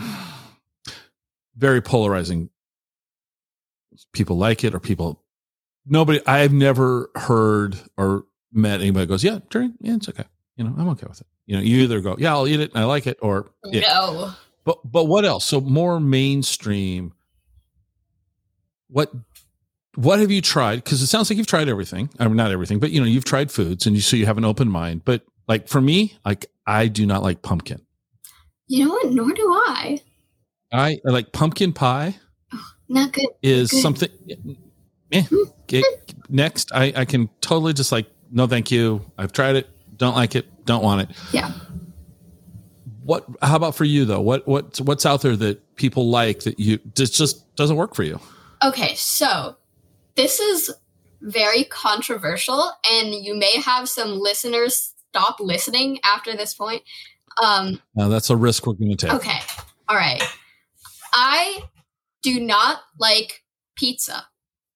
very polarizing. People like it, or people nobody. I've never heard or met anybody who goes, yeah, durian, yeah, it's okay. You know, I'm okay with it. You know, you either go, yeah, I'll eat it and I like it, or yeah. no. But but what else? So more mainstream. What what have you tried? Because it sounds like you've tried everything. I mean, not everything, but you know, you've tried foods, and you so you have an open mind, but. Like for me, like I do not like pumpkin. You know what? Nor do I. I, I like pumpkin pie. Oh, not good. Is good. something. Eh, get, next, I, I can totally just like no, thank you. I've tried it. Don't like it. Don't want it. Yeah. What? How about for you though? What what what's out there that people like that you just just doesn't work for you? Okay, so this is very controversial, and you may have some listeners stop listening after this point. Um, now that's a risk we're going to take. Okay. All right. I do not like pizza.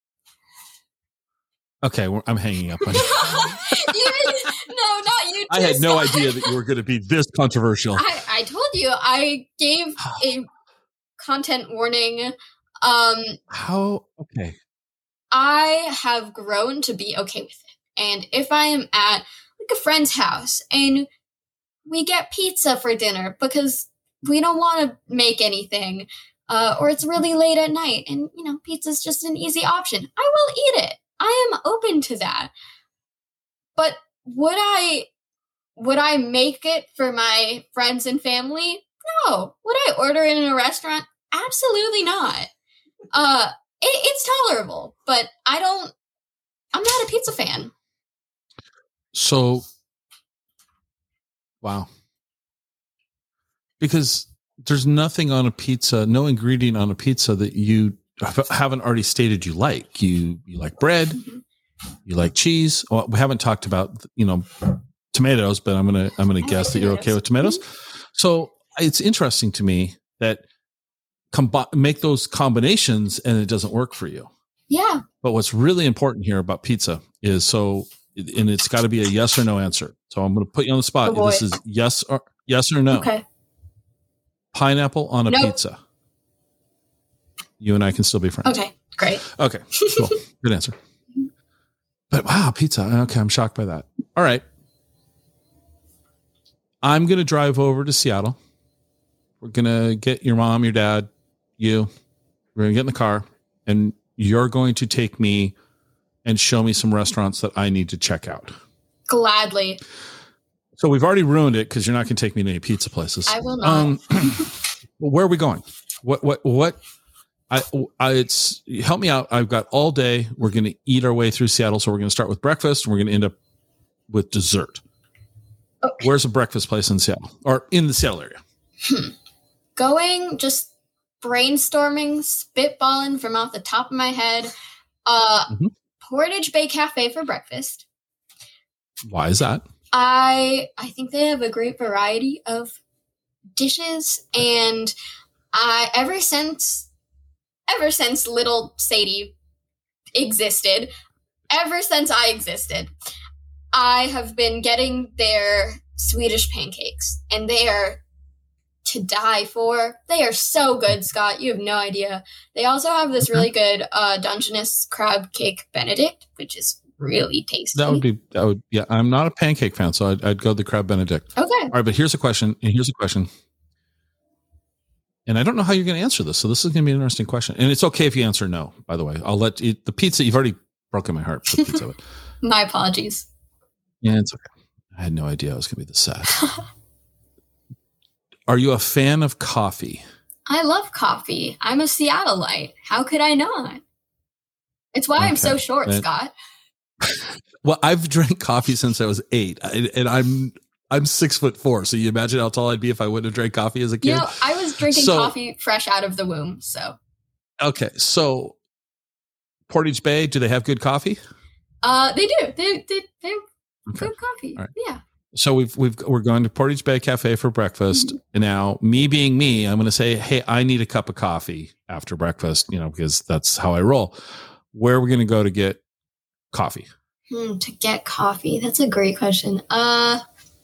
Okay, well, I'm hanging up on you. Even, no, not you. I had no idea that you were going to be this controversial. I, I told you. I gave a content warning. Um, How? Okay. I have grown to be okay with it. And if I am at like a friend's house and we get pizza for dinner because we don't want to make anything, uh, or it's really late at night and, you know, pizza's just an easy option, I will eat it. I am open to that. But would I would I make it for my friends and family? No. Would I order it in a restaurant? Absolutely not. Uh, it, it's tolerable, but I don't. I'm not a pizza fan. So, wow. Because there's nothing on a pizza, no ingredient on a pizza that you haven't already stated you like. You you like bread, mm-hmm. you like cheese. Well, we haven't talked about, you know, tomatoes, but I'm gonna I'm gonna I guess like that tomatoes. You're okay with tomatoes. Mm-hmm. So it's interesting to me that combi- make those combinations and it doesn't work for you. Yeah. But what's really important here about pizza is so, and it's got to be a yes or no answer. So I'm going to put you on the spot. Oh this is yes or yes or no. Okay. Pineapple on a nope. pizza. You and I can still be friends. Okay, great. Okay, cool. Good answer. But wow, pizza. Okay, I'm shocked by that. All right. I'm going to drive over to Seattle. We're going to get your mom, your dad, you. We're going to get in the car, and you're going to take me and show me some restaurants that I need to check out. Gladly. So we've already ruined it because you're not going to take me to any pizza places. I will not. Um, where are we going? What, what, what? I, I, it's help me out. I've got all day. We're going to eat our way through Seattle. So we're going to start with breakfast and we're going to end up with dessert. Okay. Where's a breakfast place in Seattle or in the Seattle area? Hmm. Going, just brainstorming, spitballing from off the top of my head. Uh, mm-hmm. Portage Bay Cafe for breakfast. Why is that? I I think they have a great variety of dishes, and I ever since ever since little Sadie existed, ever since I existed, I have been getting their Swedish pancakes, and they are to die for. They are so good, Scott. You have no idea. They also have this really good uh, Dungeness crab cake Benedict, which is really tasty. That would be, that would, yeah, I'm not a pancake fan, so I'd, I'd go the crab Benedict. Okay. All right, but here's a question, and here's a question. And I don't know how you're going to answer this, so this is going to be an interesting question. And it's okay if you answer no, by the way. I'll let you, the pizza, you've already broken my heart for the pizza. My apologies. Yeah, it's okay. I had no idea I was going to be this sad. Are you a fan of coffee? I love coffee. I'm a Seattleite. How could I not? It's why okay. I'm so short, and, Scott. Well, I've drank coffee since I was eight, and I'm I'm six foot four. So you imagine how tall I'd be if I wouldn't have drank coffee as a kid. You know, I was drinking so, coffee fresh out of the womb. So okay, so Portage Bay, do they have good coffee? Uh, they do. They they they have okay. good coffee. Right. Yeah. So we've we've we're going to Portage Bay Cafe for breakfast. Mm-hmm. And now, me being me, I'm going to say, hey, I need a cup of coffee after breakfast. You know, because that's how I roll. Where are we going to go to get coffee? Hmm, to get coffee, that's a great question. Uh,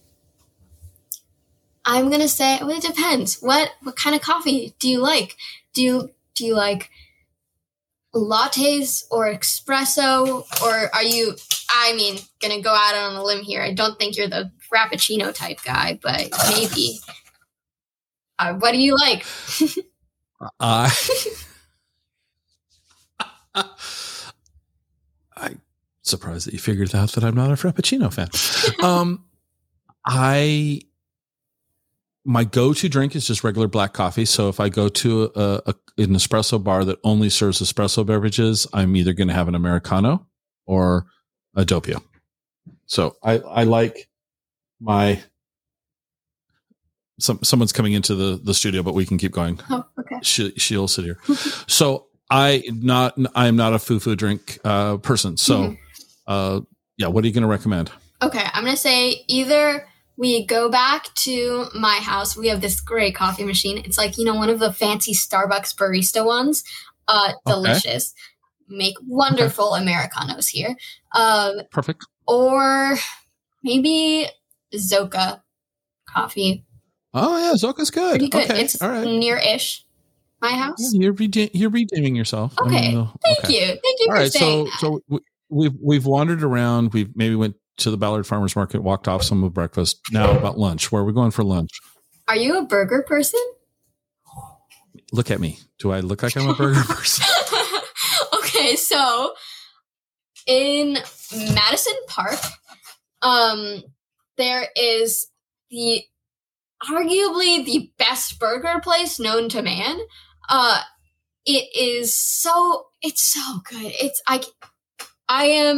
I'm gonna say, well, it depends. What what kind of coffee do you like? Do you do you like lattes or espresso, or are you? I mean, gonna go out on a limb here. I don't think you're the frappuccino type guy, but maybe. Uh, what do you like? I. I surprised that you figured out that I'm not a frappuccino fan. Um, I my go-to drink is just regular black coffee. So if I go to a, a an espresso bar that only serves espresso beverages, I'm either going to have an Americano or a doppio. So I, I like my some someone's coming into the, the studio, but we can keep going. Oh, okay. She she'll sit here. So I not I am not a foo-foo drink uh, person. So, mm-hmm. uh, yeah, what are you going to recommend? Okay, I'm going to say either we go back to my house. We have this great coffee machine. It's like, you know, one of the fancy Starbucks barista ones. Uh, delicious. Okay. Make wonderful okay. Americanos here. Um, Perfect. Or maybe Zoka coffee. Oh, yeah, Zoka's good. Pretty good. Okay. It's all right. near-ish my house. Yeah, you're, rede- you're redeeming yourself. Okay. I mean, uh, Thank okay. you. Thank you all for right, saying so, that. So we've, we've wandered around. We've maybe went to the Ballard Farmers Market, walked off some of breakfast. Now about lunch. Where are we going for lunch? Are you a burger person? Look at me. Do I look like I'm a burger person? Okay, so in Madison Park, um, there is the arguably the best burger place known to man. Uh, it is so it's so good. It's I I am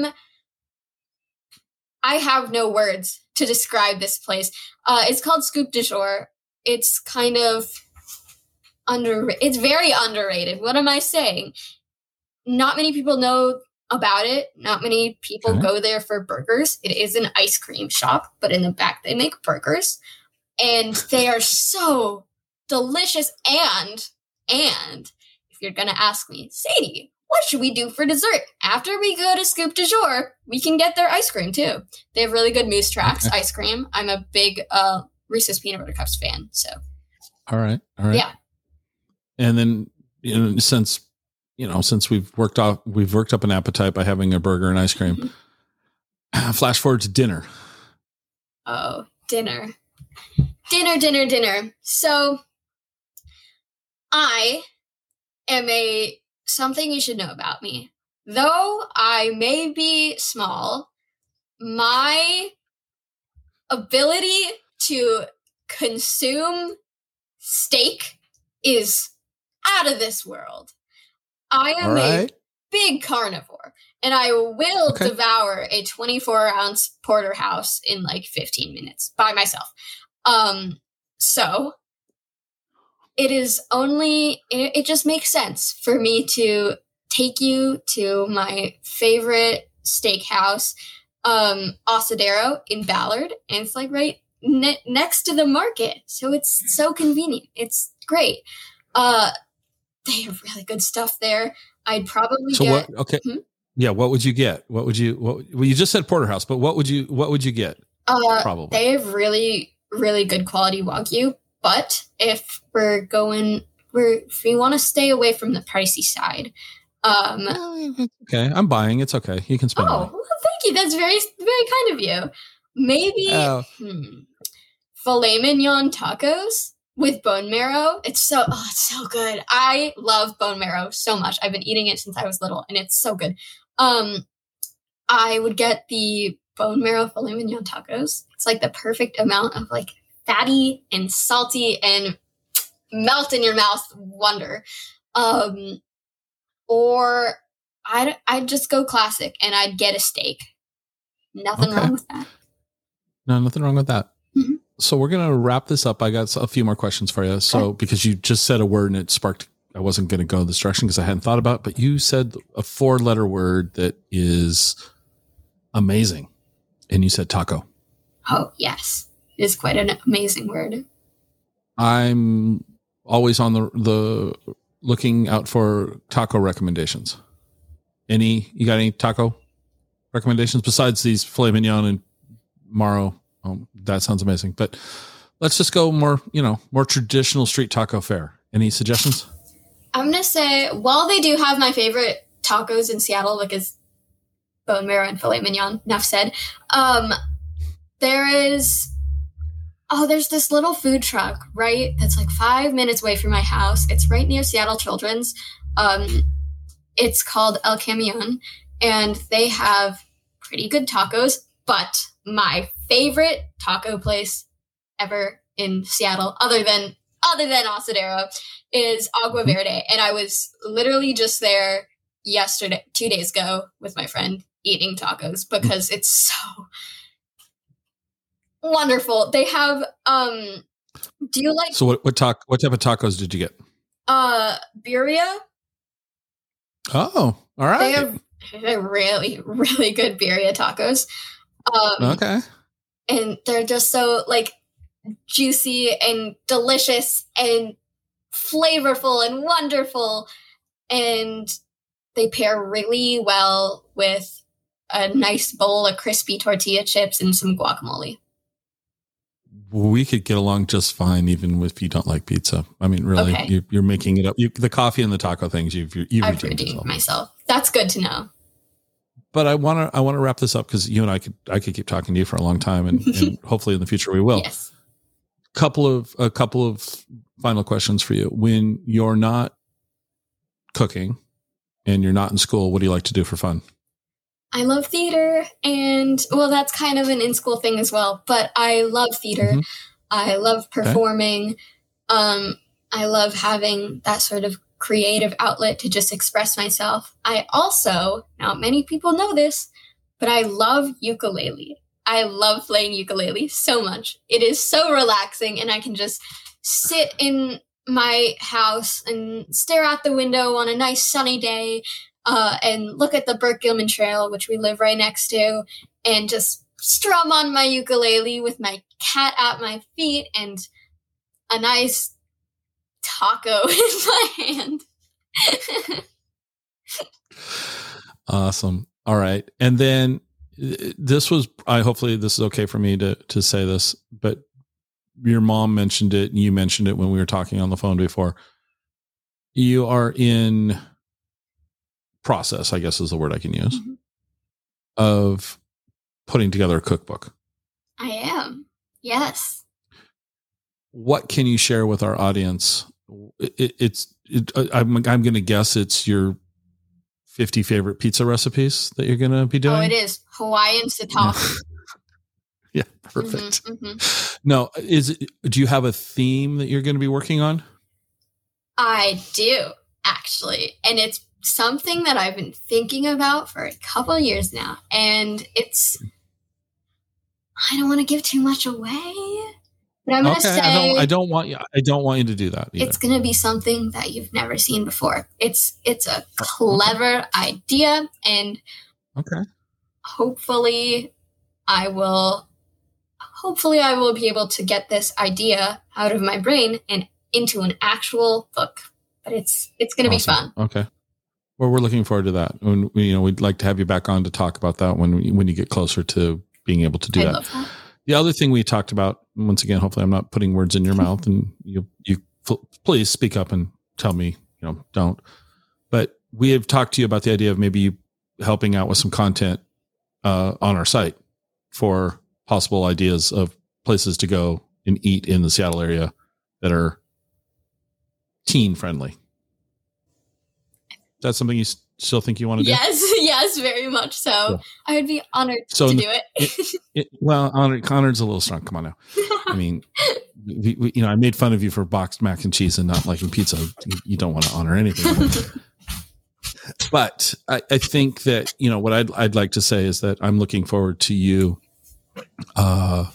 I have no words to describe this place. Uh, it's called Scoop du Jour. It's kind of under it's very underrated. What am I saying? Not many people know about it. Not many people okay. go there for burgers. It is an ice cream shop, but in the back they make burgers. And they are so delicious. And, and if you're going to ask me, Sadie, what should we do for dessert? After we go to Scoop du Jour, we can get their ice cream too. They have really good Moose Tracks okay. ice cream. I'm a big uh, Reese's Peanut Butter Cups fan. So, all right. All right. Yeah. And then, you know, since, you know, since we've worked off, we've worked up an appetite by having a burger and ice cream, mm-hmm. flash forward to dinner. Oh, dinner. Dinner, dinner, dinner. So I am a something you should know about me. Though I may be small, my ability to consume steak is out of this world. I am right. a big carnivore, and I will okay. devour a twenty-four ounce porterhouse in like fifteen minutes by myself. Um, so it is only, it, it just makes sense for me to take you to my favorite steakhouse, um, Asadero in Ballard. And it's like right ne- next to the market. So it's so convenient. It's great. Uh, they have really good stuff there. I'd probably so get. What, okay. Hmm? Yeah. What would you get? What would you, what, well, you just said porterhouse, but what would you, what would you get? Uh, probably. They have really, really good quality Wagyu, but if we're going, we're if we want to stay away from the pricey side, um, okay, I'm buying. It's okay. You can spend. Oh, money. Well, thank you. That's very, very kind of you. Maybe uh, hmm, filet mignon tacos with bone marrow. It's so, oh, it's so good. I love bone marrow so much. I've been eating it since I was little, and it's so good. Um, I would get the bone marrow filet mignon tacos. It's like the perfect amount of like fatty and salty and melt in your mouth wonder. Um, or I'd, I'd just go classic and I'd get a steak. Nothing okay. wrong with that. No, nothing wrong with that. Mm-hmm. So we're going to wrap this up. I got a few more questions for you. So, okay. because you just said a word and it sparked, I wasn't going to go this direction because I hadn't thought about it, but you said a four letter word that is amazing. And you said taco. Oh, yes. It is quite an amazing word. I'm always on the the looking out for taco recommendations. Any, you got any taco recommendations besides these filet mignon and Maro? Um, that sounds amazing. But let's just go more, you know, more traditional street taco fare. Any suggestions? I'm going to say, while they do have my favorite tacos in Seattle, like is bone marrow and filet mignon, enough said. Um, there is, oh, there's this little food truck, right? That's like five minutes away from my house. It's right near Seattle Children's. Um, it's called El Camion, and they have pretty good tacos, but my favorite taco place ever in Seattle, other than, other than Asadero, is Agua Verde. And I was literally just there yesterday, two days ago with my friend eating tacos because it's so wonderful. They have, um, do you like, so what, what taco, what type of tacos did you get? Uh, birria. Oh, all right. They are they're really, really good birria tacos. Um, okay. And they're just so like juicy and delicious and flavorful and wonderful. And they pair really well with a nice bowl of crispy tortilla chips and some guacamole. We could get along just fine, even if you don't like pizza. I mean, really, Okay. you, you're making it up. You, the coffee and the taco things, you've you've I've redeemed redeemed yourself. myself. That's good to know. But I want to I want to wrap this up because you and I could I could keep talking to you for a long time, and, and hopefully in the future we will. Yes. Couple of a couple of final questions for you. When you're not cooking and you're not in school, what do you like to do for fun? I love theater, and well, that's kind of an in-school thing as well, but I love theater. Mm-hmm. I love performing. Okay. Um, I love having that sort of creative outlet to just express myself. I also, now many people know this, but I love ukulele. I love playing ukulele so much. It is so relaxing, and I can just sit in my house and stare out the window on a nice sunny day uh, and look at the Burke Gilman Trail, which we live right next to, and just strum on my ukulele with my cat at my feet and a nice taco in my hand. Awesome. All right. And then this was, I hopefully this is okay for me to, to say this, but your mom mentioned it and you mentioned it when we were talking on the phone before. You are in process, I guess is the word I can use, mm-hmm. of putting together a cookbook. I am. Yes. What can you share with our audience? It, it's, it, I'm, I'm going to guess it's your fifty favorite pizza recipes that you're going to be doing. Oh, it is Hawaiian sataki. Yeah, perfect. Mm-hmm, mm-hmm. No, is it, do you have a theme that you're going to be working on? I do, actually. And it's something that I've been thinking about for a couple of years now. And it's, I don't want to give too much away, but I'm going to okay, say, I don't, I don't want you, I don't want you to do that either. It's going to be something that you've never seen before. It's, it's a clever okay. idea, and okay. hopefully I will, hopefully I will be able to get this idea out of my brain and into an actual book. But it's, it's going to awesome. be fun. Okay. Well, we're looking forward to that. When you know, we'd like to have you back on to talk about that when we, when you get closer to being able to do I that. Love that. The other thing we talked about, once again, hopefully I'm not putting words in your mouth, and you you f- please speak up and tell me, you know, don't. But we have talked to you about the idea of maybe you helping out with some content uh, on our site for possible ideas of places to go and eat in the Seattle area that are teen friendly. Is that something you s- still think you want to do? Yes, yes, very much so. Cool. I would be honored so to the, do it. it, it well, honored, honored's a little strong. Come on now. I mean, we, we, you know, I made fun of you for boxed mac and cheese and not liking pizza. You, you don't want to honor anything. But I, I think that, you know, what I'd, I'd like to say is that I'm looking forward to you uh,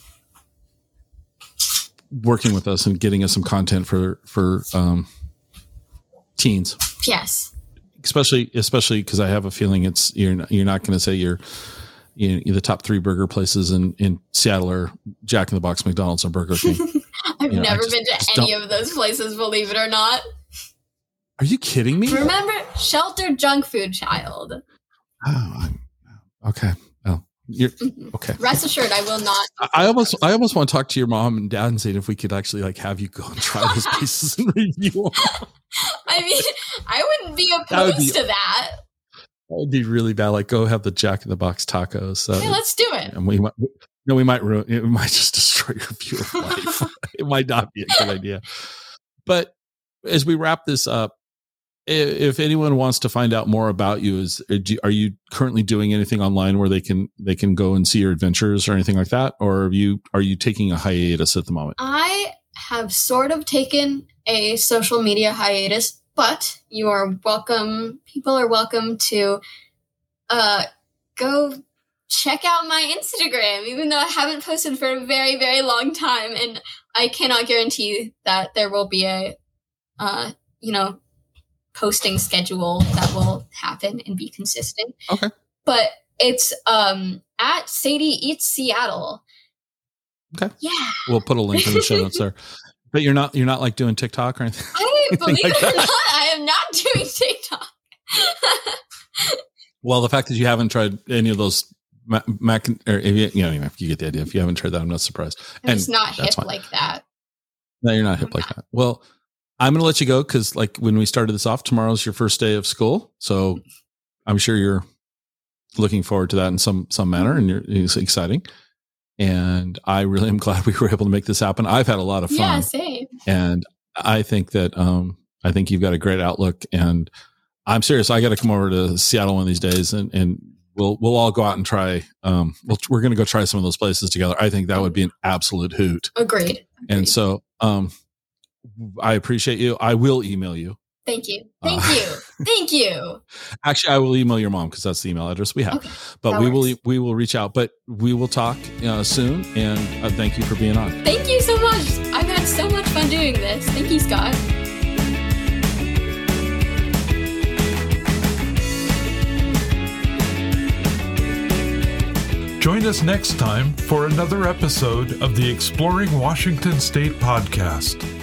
working with us and getting us some content for, for um, teens. Yes. Especially, especially because I have a feeling it's you're not, you're not going to say you're, you know, the top three burger places in, in Seattle are Jack in the Box, McDonald's, and Burger King. I've you know, never just, been to any don't. of those places, believe it or not. Are you kidding me? Remember, sheltered junk food child. Oh, I'm, okay. Oh, you're okay. Rest assured, I will not. I, I almost, I almost want to talk to your mom and dad and say if we could actually like have you go and try those places and review them. I mean, I wouldn't be opposed be, to that. That would be really bad. Like, go have the Jack in the Box tacos. So, hey, let's do it. And we might, no, we might ruin it. Might just destroy your view of life. It might not be a good idea. But as we wrap this up, if anyone wants to find out more about you, is are you currently doing anything online where they can they can go and see your adventures or anything like that, or are you are you taking a hiatus at the moment? I have sort of taken a social media hiatus, but you are welcome. People are welcome to uh, go check out my Instagram, even though I haven't posted for a very, very long time, and I cannot guarantee that there will be a, uh, you know, posting schedule that will happen and be consistent. Okay. But it's um, at Sadie Eats Seattle. Okay. Yeah. We'll put a link in the show notes there. But you're not you're not like doing TikTok or anything? I believe like it or that? not, I am not doing TikTok. Well, the fact that you haven't tried any of those Mac, Mac or if you, you know, anyway, you get the idea. If you haven't tried that, I'm not surprised. I'm and just not hip fine. like that. No, you're not hip I'm like not. that. Well, I'm going to let you go because, like, when we started this off, tomorrow's your first day of school, so I'm sure you're looking forward to that in some some manner, and you're, it's exciting. And I really am glad we were able to make this happen. I've had a lot of fun. Yeah, same. And I think that um, I think you've got a great outlook, and I'm serious. I got to come over to Seattle one of these days, and, and we'll we'll all go out and try. Um, we'll, we're going to go try some of those places together. I think that would be an absolute hoot. Agreed. Agreed. And so, um, I appreciate you. I will email you. Thank you. Thank Uh, you. Thank you. Actually, I will email your mom because that's the email address we have. Okay, but that we will works. we will reach out. But we will talk uh, soon. And uh, thank you for being on. Thank you so much. I've had so much fun doing this. Thank you, Scott. Join us next time for another episode of the Exploring Washington State podcast.